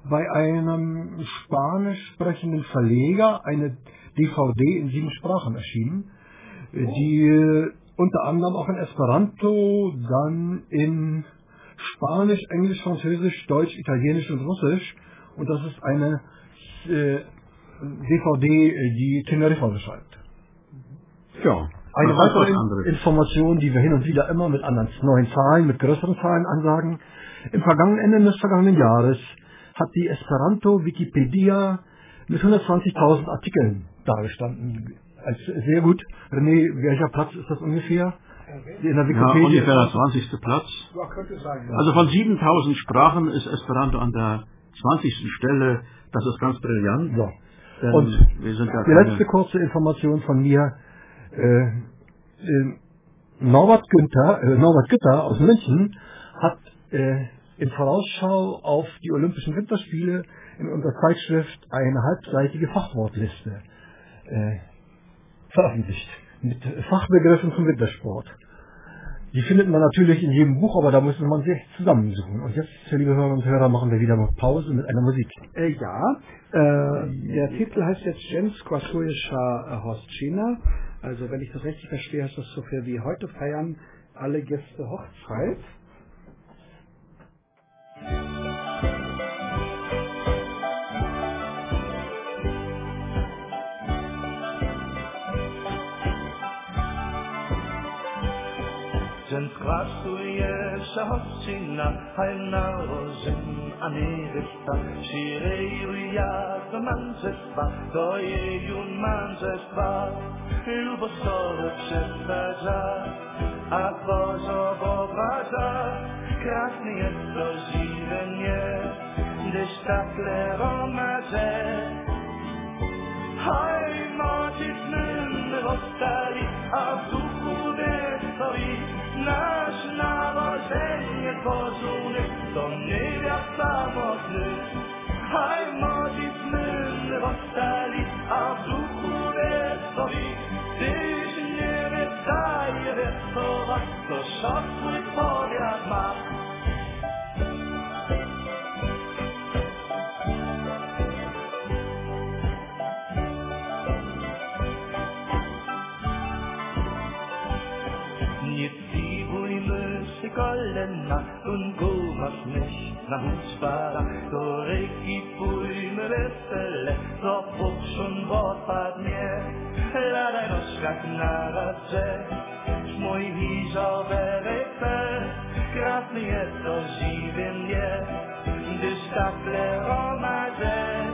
bei einem spanisch sprechenden Verleger eine D V D in sieben Sprachen erschienen, die äh, unter anderem auch in Esperanto, dann in Spanisch, Englisch, Französisch, Deutsch, Italienisch und Russisch. Und das ist eine äh, D V D, die Teneriffa beschreibt. Ja. Eine weitere Information, die wir hin und wieder immer mit anderen neuen Zahlen, mit größeren Zahlen ansagen. Im vergangenen Ende des vergangenen Jahres hat die Esperanto Wikipedia mit hundertzwanzigtausend Artikeln dargestanden. Als sehr gut. René, welcher Platz ist das ungefähr? In der Wikipedia? Ja, ungefähr der zwanzigste Platz. Ja, könnte sein. Ja. Also von siebentausend Sprachen ist Esperanto an der zwanzigsten Stelle. Das ist ganz brillant. Ja. Und wir sind ja die letzte kurze Information von mir. Äh, äh, Norbert Günther, äh, Norbert Günther aus München hat äh, in Vorausschau auf die Olympischen Winterspiele in unserer Zeitschrift eine halbseitige Fachwortliste äh, veröffentlicht mit Fachbegriffen zum Wintersport. Die findet man natürlich in jedem Buch, aber da muss man sich zusammensuchen. Und jetzt, liebe Hörerinnen und Hörer, machen wir wieder mal Pause mit einer Musik. Äh, ja, äh, der Titel heißt jetzt Jens Kwasuisha Hostchina. Also wenn ich das richtig verstehe, heißt das so viel wie heute feiern alle Gäste Hochzeit. Jens Kwasuisha Hostchina, Haina Rosin Anirista, Shirei Yasa Manchespa, Doye Yun Manchespa, Lubosoro Chestaja, Abozo Bobraja, Krasny jest to żywienie, gdyż tak leromaże. Haj, moczyć my rozstali, a w duchu wesoły, nasz narodzenie pożony, to nie jak samotny. Haj, moczyć my rozstali, a w duchu wesoły, gdyż nie wydaje wesoła, to szosły powiat ma. Kolena und gumas nicht nach Husfara, so regi Bäume wessele, so buch schon Wort hat mir, la dein Oschak narace, schmoj hižo verete, krasny jest to żywienie, gdyż tak leromaże.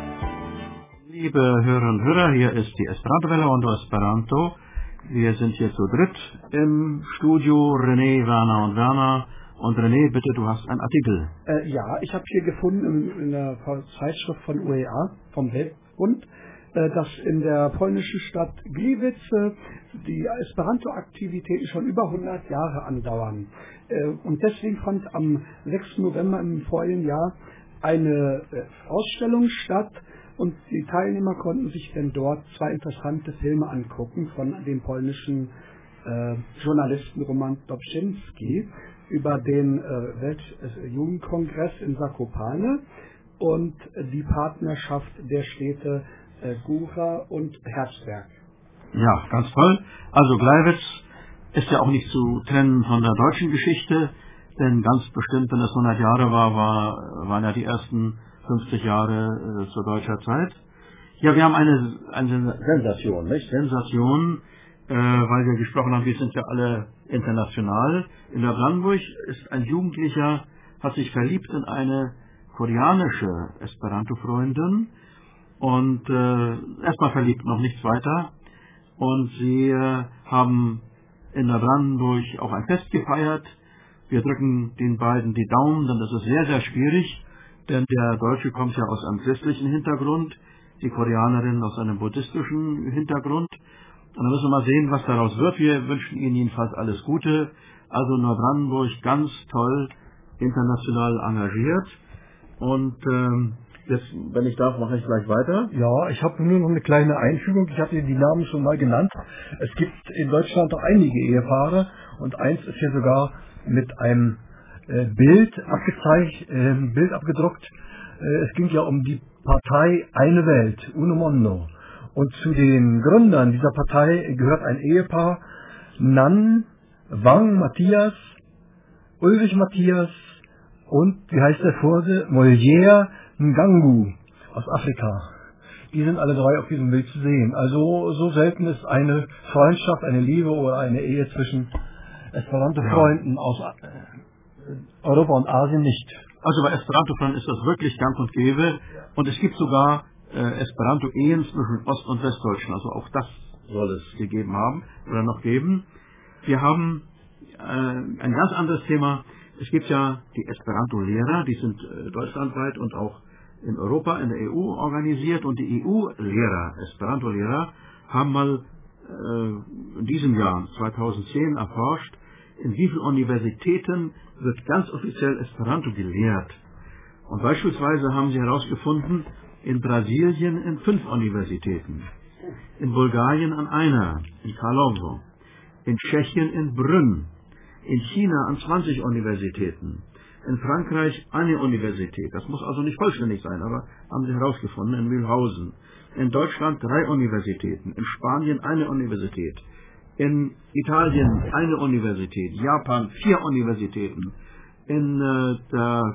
Liebe Hörerinnen und Hörer, hier ist die Esperanto-Welle und Esperanto. Wir sind hier zu dritt im Studio, René, Werner und Werner. Und René, bitte, du hast einen Artikel. Äh, ja, ich habe hier gefunden in, in der Zeitschrift von U E A, vom Weltbund, äh, dass in der polnischen Stadt Gliwice die Esperanto-Aktivitäten schon über hundert Jahre andauern. Äh, und deswegen fand am sechsten November im vorigen Jahr eine äh, Ausstellung statt. Und die Teilnehmer konnten sich denn dort zwei interessante Filme angucken von dem polnischen äh, Journalisten Roman Dobrzynski über den äh, Weltjugendkongress in Zakopane und die Partnerschaft der Städte äh, Góra und Herzberg. Ja, ganz toll. Also Gliwice ist ja auch nicht zu trennen von der deutschen Geschichte, denn ganz bestimmt, wenn es hundert Jahre war, war waren ja die ersten fünfzig Jahre äh, zu deutscher Zeit. Ja, wir haben eine, eine Sensation, nicht? Sensation, äh, weil wir gesprochen haben, wir sind ja alle international. In der Brandenburg ist ein Jugendlicher, hat sich verliebt in eine koreanische Esperanto-Freundin und äh, erstmal verliebt, noch nichts weiter. Und sie äh, haben in der Brandenburg auch ein Fest gefeiert. Wir drücken den beiden die Daumen, denn das ist sehr, sehr schwierig. Denn der Deutsche kommt ja aus einem christlichen Hintergrund, die Koreanerin aus einem buddhistischen Hintergrund. Und dann müssen wir mal sehen, was daraus wird. Wir wünschen Ihnen jedenfalls alles Gute. Also Neubrandenburg ganz toll, international engagiert. Und ähm, jetzt, wenn ich darf, mache ich gleich weiter. Ja, ich habe nur noch eine kleine Einfügung. Ich hatte die Namen schon mal genannt. Es gibt in Deutschland auch einige Ehepaare und eins ist hier sogar mit einem Bild abgezeichnet, äh, Bild abgedruckt, Es ging ja um die Partei Eine Welt, Uno Mondo. Und zu den Gründern dieser Partei gehört ein Ehepaar, Nan Wang Matthias, Ulrich Matthias und, wie heißt der Vorse, Molière Ngangu aus Afrika. Die sind alle drei auf diesem Bild zu sehen. Also so selten ist eine Freundschaft, eine Liebe oder eine Ehe zwischen Esperanto-Freunden ja. aus Europa und Asien nicht. Also bei Esperanto-Freunden ist das wirklich gang und gäbe. Und es gibt sogar äh, Esperanto-Ehen zwischen Ost- und Westdeutschen. Also auch das soll es gegeben haben oder noch geben. Wir haben äh, ein ganz anderes Thema. Es gibt ja die Esperanto-Lehrer, die sind äh, deutschlandweit und auch in Europa, in der E U organisiert. Und die E U-Lehrer, Esperanto-Lehrer, haben mal äh, in diesem Jahr, zweitausendzehn, erforscht, in wie vielen Universitäten wird ganz offiziell Esperanto gelehrt. Und beispielsweise haben sie herausgefunden, in Brasilien in fünf Universitäten, in Bulgarien an einer, in Karlowo, in Tschechien in Brünn, in China an zwanzig Universitäten, in Frankreich eine Universität, das muss also nicht vollständig sein, aber haben sie herausgefunden, in Mühlhausen, in Deutschland drei Universitäten, in Spanien eine Universität, in Italien eine Universität, Japan vier Universitäten, in äh, der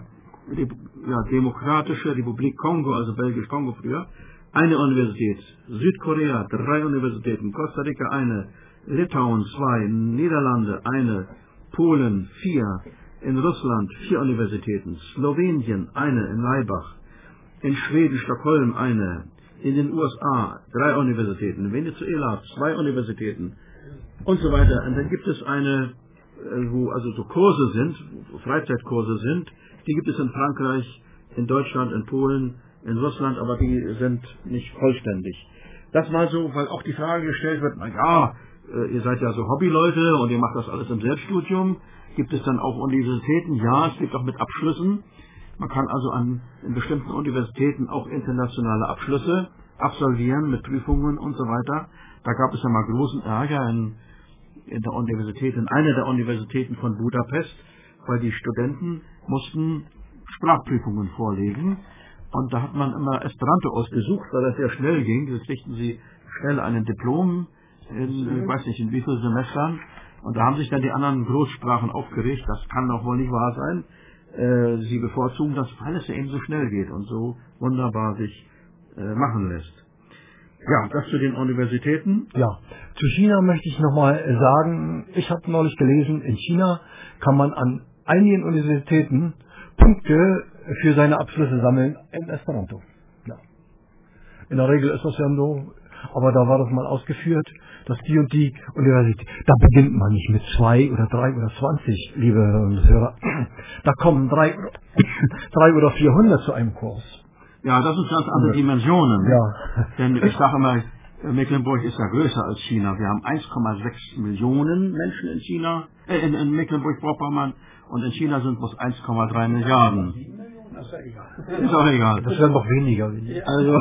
ja, Demokratische Republik Kongo, also Belgisch-Kongo früher, eine Universität, Südkorea drei Universitäten, Costa Rica eine, Litauen zwei, Niederlande eine, Polen vier, in Russland vier Universitäten, Slowenien eine in Laibach, in Schweden, Stockholm eine, in den U S A drei Universitäten, in Venezuela zwei Universitäten und so weiter. Und dann gibt es eine, wo also so Kurse sind, wo Freizeitkurse sind, die gibt es in Frankreich, in Deutschland, in Polen, in Russland, aber die sind nicht vollständig. Das mal so, weil auch die Frage gestellt wird, na ja, ihr seid ja so Hobbyleute und ihr macht das alles im Selbststudium. Gibt es dann auch Universitäten? Ja, es gibt auch mit Abschlüssen. Man kann also an in bestimmten Universitäten auch internationale Abschlüsse absolvieren mit Prüfungen und so weiter. Da gab es ja mal großen Ärger in, in der Universität, in einer der Universitäten von Budapest, weil die Studenten mussten Sprachprüfungen vorlegen. Und da hat man immer Esperanto ausgesucht, weil das sehr schnell ging. Jetzt kriegten sie schnell einen Diplom in, ich weiß nicht, in wie vielen Semestern. Und da haben sich dann die anderen Großsprachen aufgeregt. Das kann doch wohl nicht wahr sein. Äh, sie bevorzugen das, weil es ja eben so schnell geht und so wunderbar sich äh, machen lässt. Ja, das zu den Universitäten. Ja, zu China möchte ich nochmal sagen, ich habe neulich gelesen, in China kann man an einigen Universitäten Punkte für seine Abschlüsse sammeln in Esperanto. Ja. In der Regel ist das ja so, aber da war das mal ausgeführt, dass die und die Universität, da beginnt man nicht mit zwei oder drei oder zwanzig, liebe Hörer. Da kommen drei, drei oder vierhundert zu einem Kurs. Ja, das sind ganz andere Dimensionen. Ja. Denn ich sage immer, Mecklenburg ist ja größer als China. Wir haben eins Komma sechs Millionen Menschen in China, äh, in, in Mecklenburg-Vorpommern, und in China sind es eins Komma drei Milliarden. Das ist ja egal. Ist auch egal. Das wären noch weniger. Also,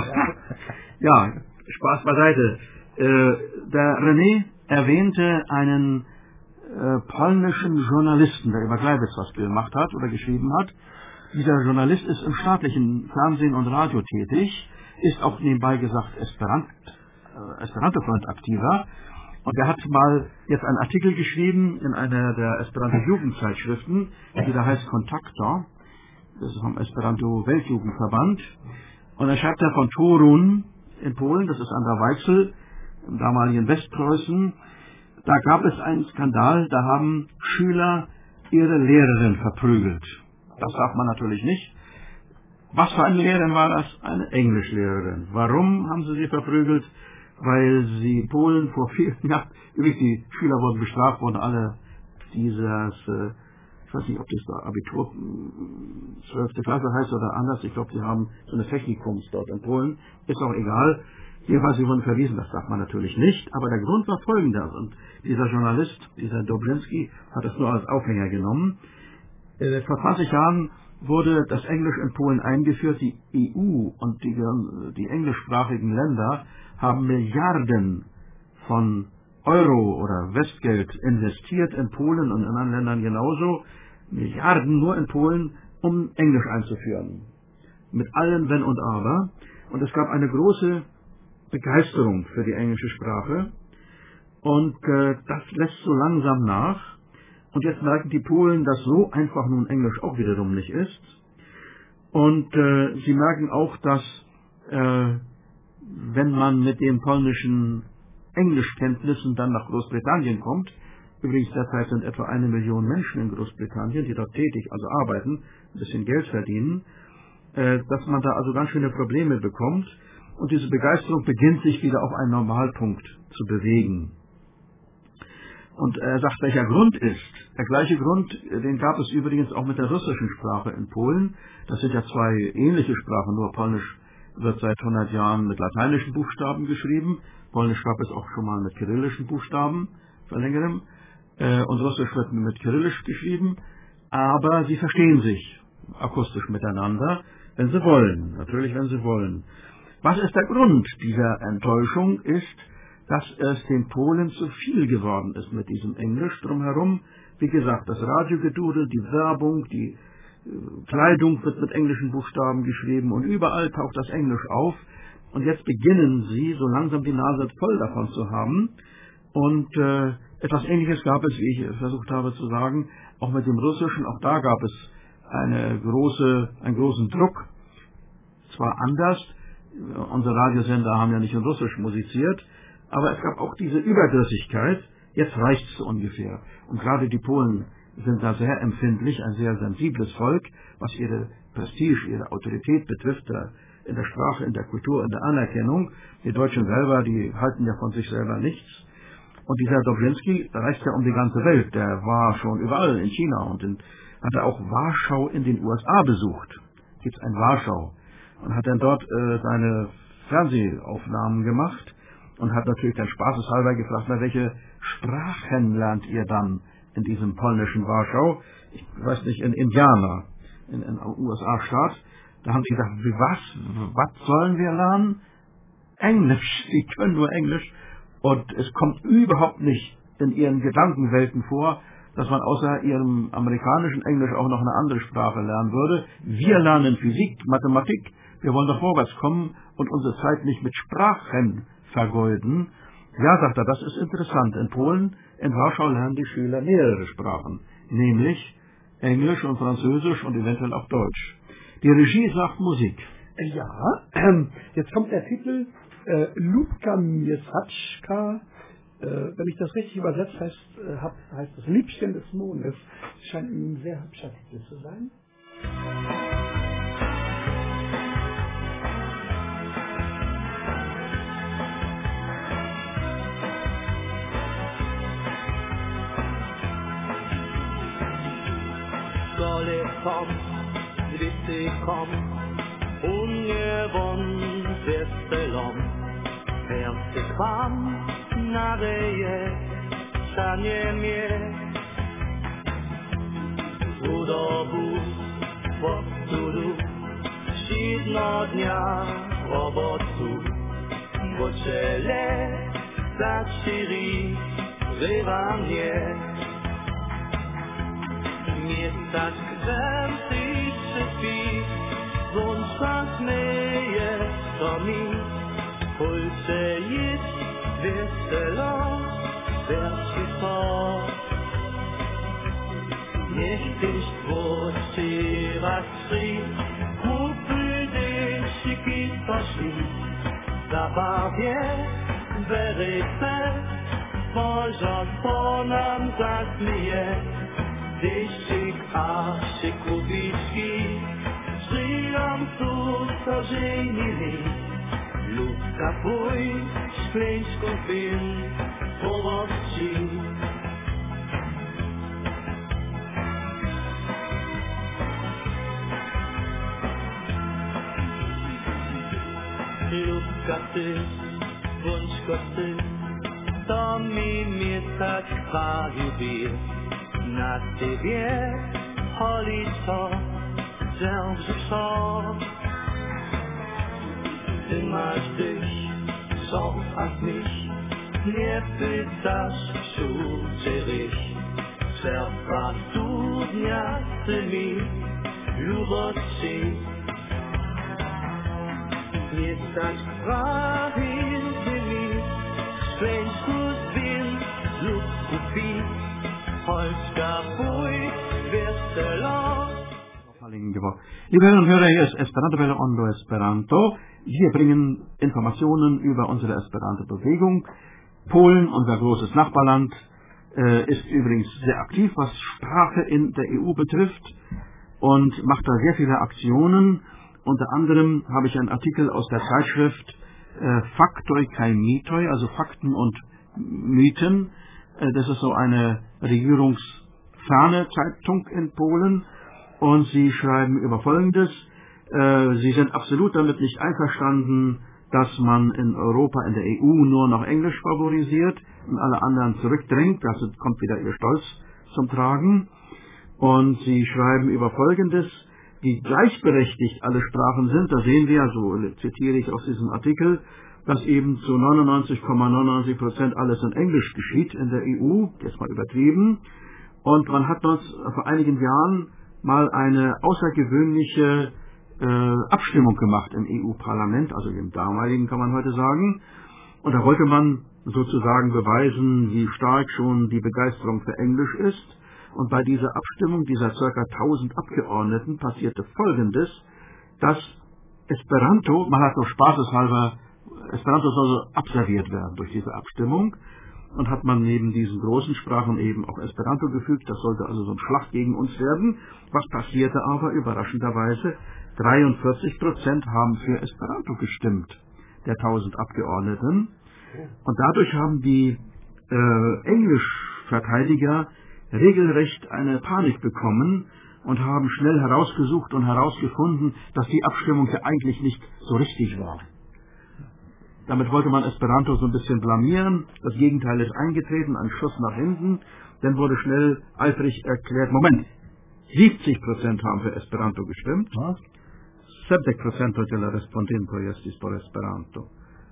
ja, Spaß beiseite. Äh, der René erwähnte einen äh, polnischen Journalisten, der über Gleiwitz was gemacht hat oder geschrieben hat. Dieser Journalist ist im staatlichen Fernsehen und Radio tätig, ist auch nebenbei gesagt Esperant, äh, Esperanto-Front aktiver. Und er hat mal jetzt einen Artikel geschrieben in einer der Esperanto-Jugendzeitschriften, die da heißt Kontaktor. Das ist vom Esperanto-Weltjugendverband. Und er schreibt da von Torun in Polen, das ist an der Weichsel, im damaligen Westpreußen. Da gab es einen Skandal, da haben Schüler ihre Lehrerin verprügelt. Das darf man natürlich nicht. Was für eine Lehrerin war das? Eine Englischlehrerin. Warum haben sie sie verprügelt? Weil sie Polen vor vielen Jahren, übrigens die Schüler wurden bestraft, wurden alle dieses, äh, ich weiß nicht, ob das da Abitur zwölfte Klasse heißt oder anders, ich glaube, sie haben so eine Technikums dort in Polen, ist auch egal. Jedenfalls, sie wurden verwiesen, das darf man natürlich nicht, aber der Grund war folgender, und dieser Journalist, dieser Dobrinski, hat das nur als Aufhänger genommen. Äh, vor zwanzig Jahren wurde das Englisch in Polen eingeführt. Die E U und die, die englischsprachigen Länder haben Milliarden von Euro oder Westgeld investiert in Polen und in anderen Ländern genauso. Milliarden nur in Polen, um Englisch einzuführen. mit allem Wenn und Aber. Und es gab eine große Begeisterung für die englische Sprache. Und äh, das lässt so langsam nach. Und jetzt merken die Polen, dass so einfach nun Englisch auch wiederum nicht ist. Und äh, sie merken auch, dass äh, wenn man mit den polnischen Englischkenntnissen dann nach Großbritannien kommt, übrigens derzeit sind etwa eine Million Menschen in Großbritannien, die dort tätig, also arbeiten, ein bisschen Geld verdienen, äh, dass man da also ganz schöne Probleme bekommt. Und diese Begeisterung beginnt sich wieder auf einen Normalpunkt zu bewegen. Und er sagt, welcher Grund ist. Der gleiche Grund, den gab es übrigens auch mit der russischen Sprache in Polen. Das sind ja zwei ähnliche Sprachen, nur Polnisch wird seit hundert Jahren mit lateinischen Buchstaben geschrieben. Polnisch gab es auch schon mal mit kyrillischen Buchstaben vor längerem. Und Russisch wird mit kyrillisch geschrieben. Aber sie verstehen sich akustisch miteinander, wenn sie wollen. Natürlich, wenn sie wollen. Was ist der Grund dieser Enttäuschung? Ist, dass es den Polen zu viel geworden ist mit diesem Englisch drumherum. Wie gesagt, das Radiogedudel, die Werbung, die äh, Kleidung wird mit englischen Buchstaben geschrieben und überall taucht das Englisch auf. Und jetzt beginnen sie, so langsam die Nase voll davon zu haben. Und äh, etwas Ähnliches gab es, wie ich versucht habe zu sagen, auch mit dem Russischen. Auch da gab es eine große, einen großen Druck. Zwar anders, unsere Radiosender haben ja nicht in Russisch musiziert, aber es gab auch diese Überdrüssigkeit, jetzt reicht's so ungefähr. Und gerade die Polen sind da sehr empfindlich, ein sehr sensibles Volk, was ihre Prestige, ihre Autorität betrifft, in der Sprache, in der Kultur, in der Anerkennung. Die Deutschen selber, die halten ja von sich selber nichts. Und dieser Dobrzinski reist ja um die ganze Welt, der war schon überall in China und in, hat er auch Warschau in den U S A besucht. Gibt's ein Warschau. Und hat dann dort äh, seine Fernsehaufnahmen gemacht. Und hat natürlich dann spaßeshalber gefragt, na, welche Sprachen lernt ihr dann in diesem polnischen Warschau? Ich weiß nicht, in Indiana, in einem U S A-Staat. Da haben sie gesagt, wie was? Was sollen wir lernen? Englisch. Sie können nur Englisch. Und es kommt überhaupt nicht in ihren Gedankenwelten vor, dass man außer ihrem amerikanischen Englisch auch noch eine andere Sprache lernen würde. Wir lernen Physik, Mathematik. Wir wollen doch vorwärts kommen und unsere Zeit nicht mit Sprachen vergeuden. Ja, sagt er, das ist interessant. In Polen, in Warschau lernen die Schüler mehrere Sprachen, nämlich Englisch und Französisch und eventuell auch Deutsch. Die Regie sagt Musik. Ja, ähm, jetzt kommt der Titel äh, Lubka Miesatschka. Äh, wenn ich das richtig übersetzt heißt, äh, hab, heißt das Liebchen des Mondes. Es scheint ein sehr hübscher Titel zu sein. Skole kom, zwisty kom, uniewon weselom. Pierwszy kwam, nadzieję, szanie mnie. Udobus, powtóru, sidno dnia, robotu. W oczele, za szyri, żywa mnie. Mir tak kręci śpi, słońca śmieje do mi. Pulse jest weselo, wierszy to. Niech tyś tworzy was szli, kupy dyszki poszli. Zabawie, weryce, porząd po nam zasmieje. Dyszczyk, a szykubiczki, żyją tu, co żenili. Lubka pój, szkleńską film, połowci. Lubka ty, bądźko ty, to mi mnie tak chwalił. Na ciebie chodzi to, że co? Ty masz dyś, są as mich, nie pytasz, szuczyryś. Serca studnia ty mi, lubości. such crying to me. Strange could be, look to be. Polska Bój, Westerland. Liebe Herren und Hörer, hier ist Esperanto Welle Ondo Esperanto. Wir bringen Informationen über unsere Esperanto-Bewegung. Polen, unser großes Nachbarland, äh, ist übrigens sehr aktiv, was Sprache in der E U betrifft und macht da sehr viele Aktionen. Unter anderem habe ich einen Artikel aus der Zeitschrift äh, Faktoi kai Mitoi, also Fakten und Mythen. Äh, das ist so eine regierungsferne Zeitung in Polen. Und sie schreiben über Folgendes. Äh, sie sind absolut damit nicht einverstanden, dass man in Europa, in der E U nur noch Englisch favorisiert und alle anderen zurückdrängt. Also kommt wieder ihr Stolz zum Tragen. Und sie schreiben über Folgendes. Wie gleichberechtigt alle Sprachen sind, da sehen wir, so zitiere ich aus diesem Artikel, dass eben zu neunundneunzig Komma neunundneunzig Prozent alles in Englisch geschieht in der E U, jetzt mal übertrieben. Und man hat uns vor einigen Jahren mal eine außergewöhnliche äh, Abstimmung gemacht im E U-Parlament, also im damaligen kann man heute sagen. Und da wollte man sozusagen beweisen, wie stark schon die Begeisterung für Englisch ist. Und bei dieser Abstimmung dieser ca. tausend Abgeordneten passierte Folgendes, dass Esperanto, man hat so spaßeshalber, Esperanto soll so abserviert werden durch diese Abstimmung. Und hat man neben diesen großen Sprachen eben auch Esperanto gefügt. Das sollte also so ein Schlag gegen uns werden. Was passierte aber überraschenderweise? dreiundvierzig Prozent haben für Esperanto gestimmt, der tausend Abgeordneten. Und dadurch haben die äh, Englischverteidiger regelrecht eine Panik bekommen und haben schnell herausgesucht und herausgefunden, dass die Abstimmung ja eigentlich nicht so richtig war. Damit wollte man Esperanto so ein bisschen blamieren. Das Gegenteil ist eingetreten, ein Schuss nach hinten. Dann wurde schnell eifrig erklärt, Moment, siebzig Prozent haben für Esperanto gestimmt. Was? siebzig Prozent della respondento estis por Esperanto.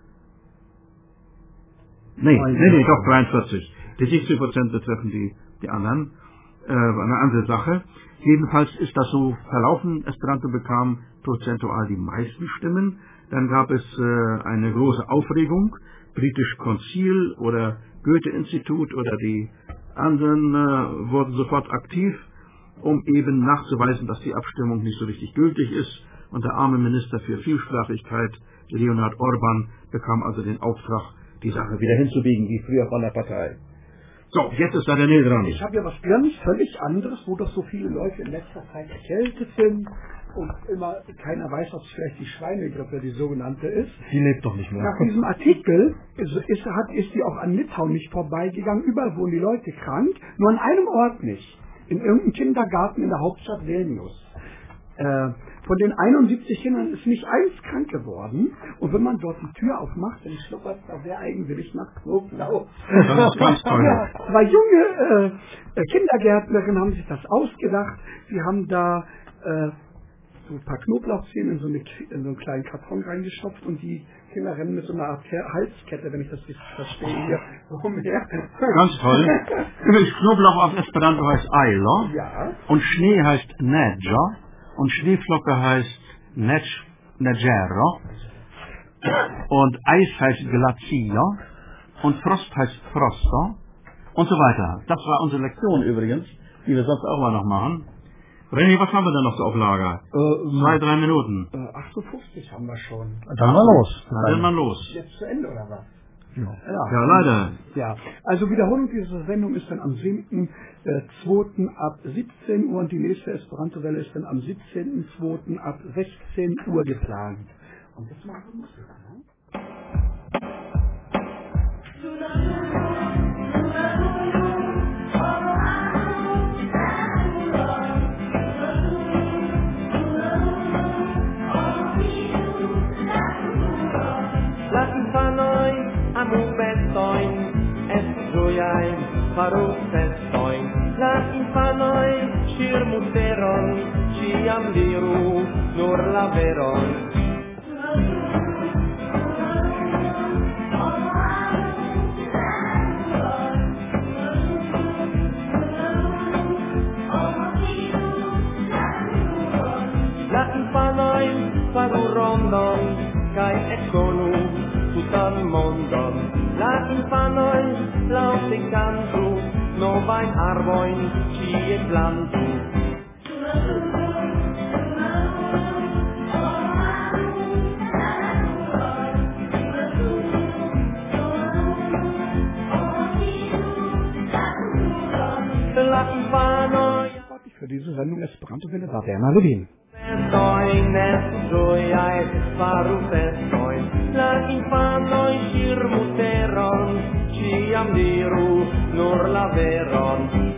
Nee, nee, nee, doch dreiundvierzig. Die siebzig Prozent betreffen die, die anderen. Äh, eine andere Sache. Jedenfalls ist das so verlaufen. Esperanto bekam prozentual die meisten Stimmen. Dann gab es äh, eine große Aufregung. British Council oder Goethe-Institut oder die anderen äh, wurden sofort aktiv, um eben nachzuweisen, dass die Abstimmung nicht so richtig gültig ist. Und der arme Minister für Vielsprachigkeit, Leonhard Orban, bekam also den Auftrag, die Sache wieder hinzubiegen, wie früher von der Partei. So, jetzt ist da der Nähe dran. Ich habe ja was ganz völlig anderes, wo doch so viele Leute in letzter Zeit erkältet sind und immer keiner weiß, was vielleicht die Schweinegrippe, die sogenannte ist. Die lebt doch nicht mehr. Nach diesem Artikel ist, ist, hat, ist die auch an Litauen nicht vorbeigegangen. Überall wurden die Leute krank, nur an einem Ort nicht. In irgendeinem Kindergarten in der Hauptstadt Vilnius. Äh, von den einundsiebzig Kindern ist nicht eins krank geworden. Und wenn man dort die Tür aufmacht, dann schnuppert es da sehr eigenwillig nach Knoblauch. Das ist ganz toll. Ja, zwei junge äh, Kindergärtnerinnen haben sich das ausgedacht. Sie haben da äh, so ein paar Knoblauchzehen in so, eine, in so einen kleinen Karton reingestopft und die Kinder rennen mit so einer Art Halskette, wenn ich das richtig verstehe, hier rumher. Ganz toll. Übrigens, Knoblauch auf Esperanto heißt Eilo. Ja. Und Schnee heißt Nedja. Und Schneeflocke heißt Neggero. Und Eis heißt Glacia. Und Frost heißt Frosto. Und so weiter. Das war unsere Lektion übrigens, die wir sonst auch mal noch machen. René, was haben wir denn noch so auf Lager? Äh, Zwei, drei Minuten. Äh, achtundfünfzig haben wir schon. Dann mal los. Dann mal los. Jetzt zu Ende, oder was? Ja. Ja, Ja, leider. Ja, also Wiederholung dieser Sendung ist dann am siebten zweiten ab siebzehn Uhr und die nächste Esperanto-Welle ist dann am siebzehnten zweiten ab sechzehn Uhr geplant. Und jetzt machen wir Musik, ne? Farò festoin, la infanoi shir muteron, ciam diru nur la veron. La infanoi faru rondon, kai e conu tutto il mondo. La infanoi laut in canto, no vain arvoin ci e plantu. La infanoi Für diese Sendung Esperanto-Welle war Werner Levin. La infanoi cirmuteron, ciam diru nur la veron.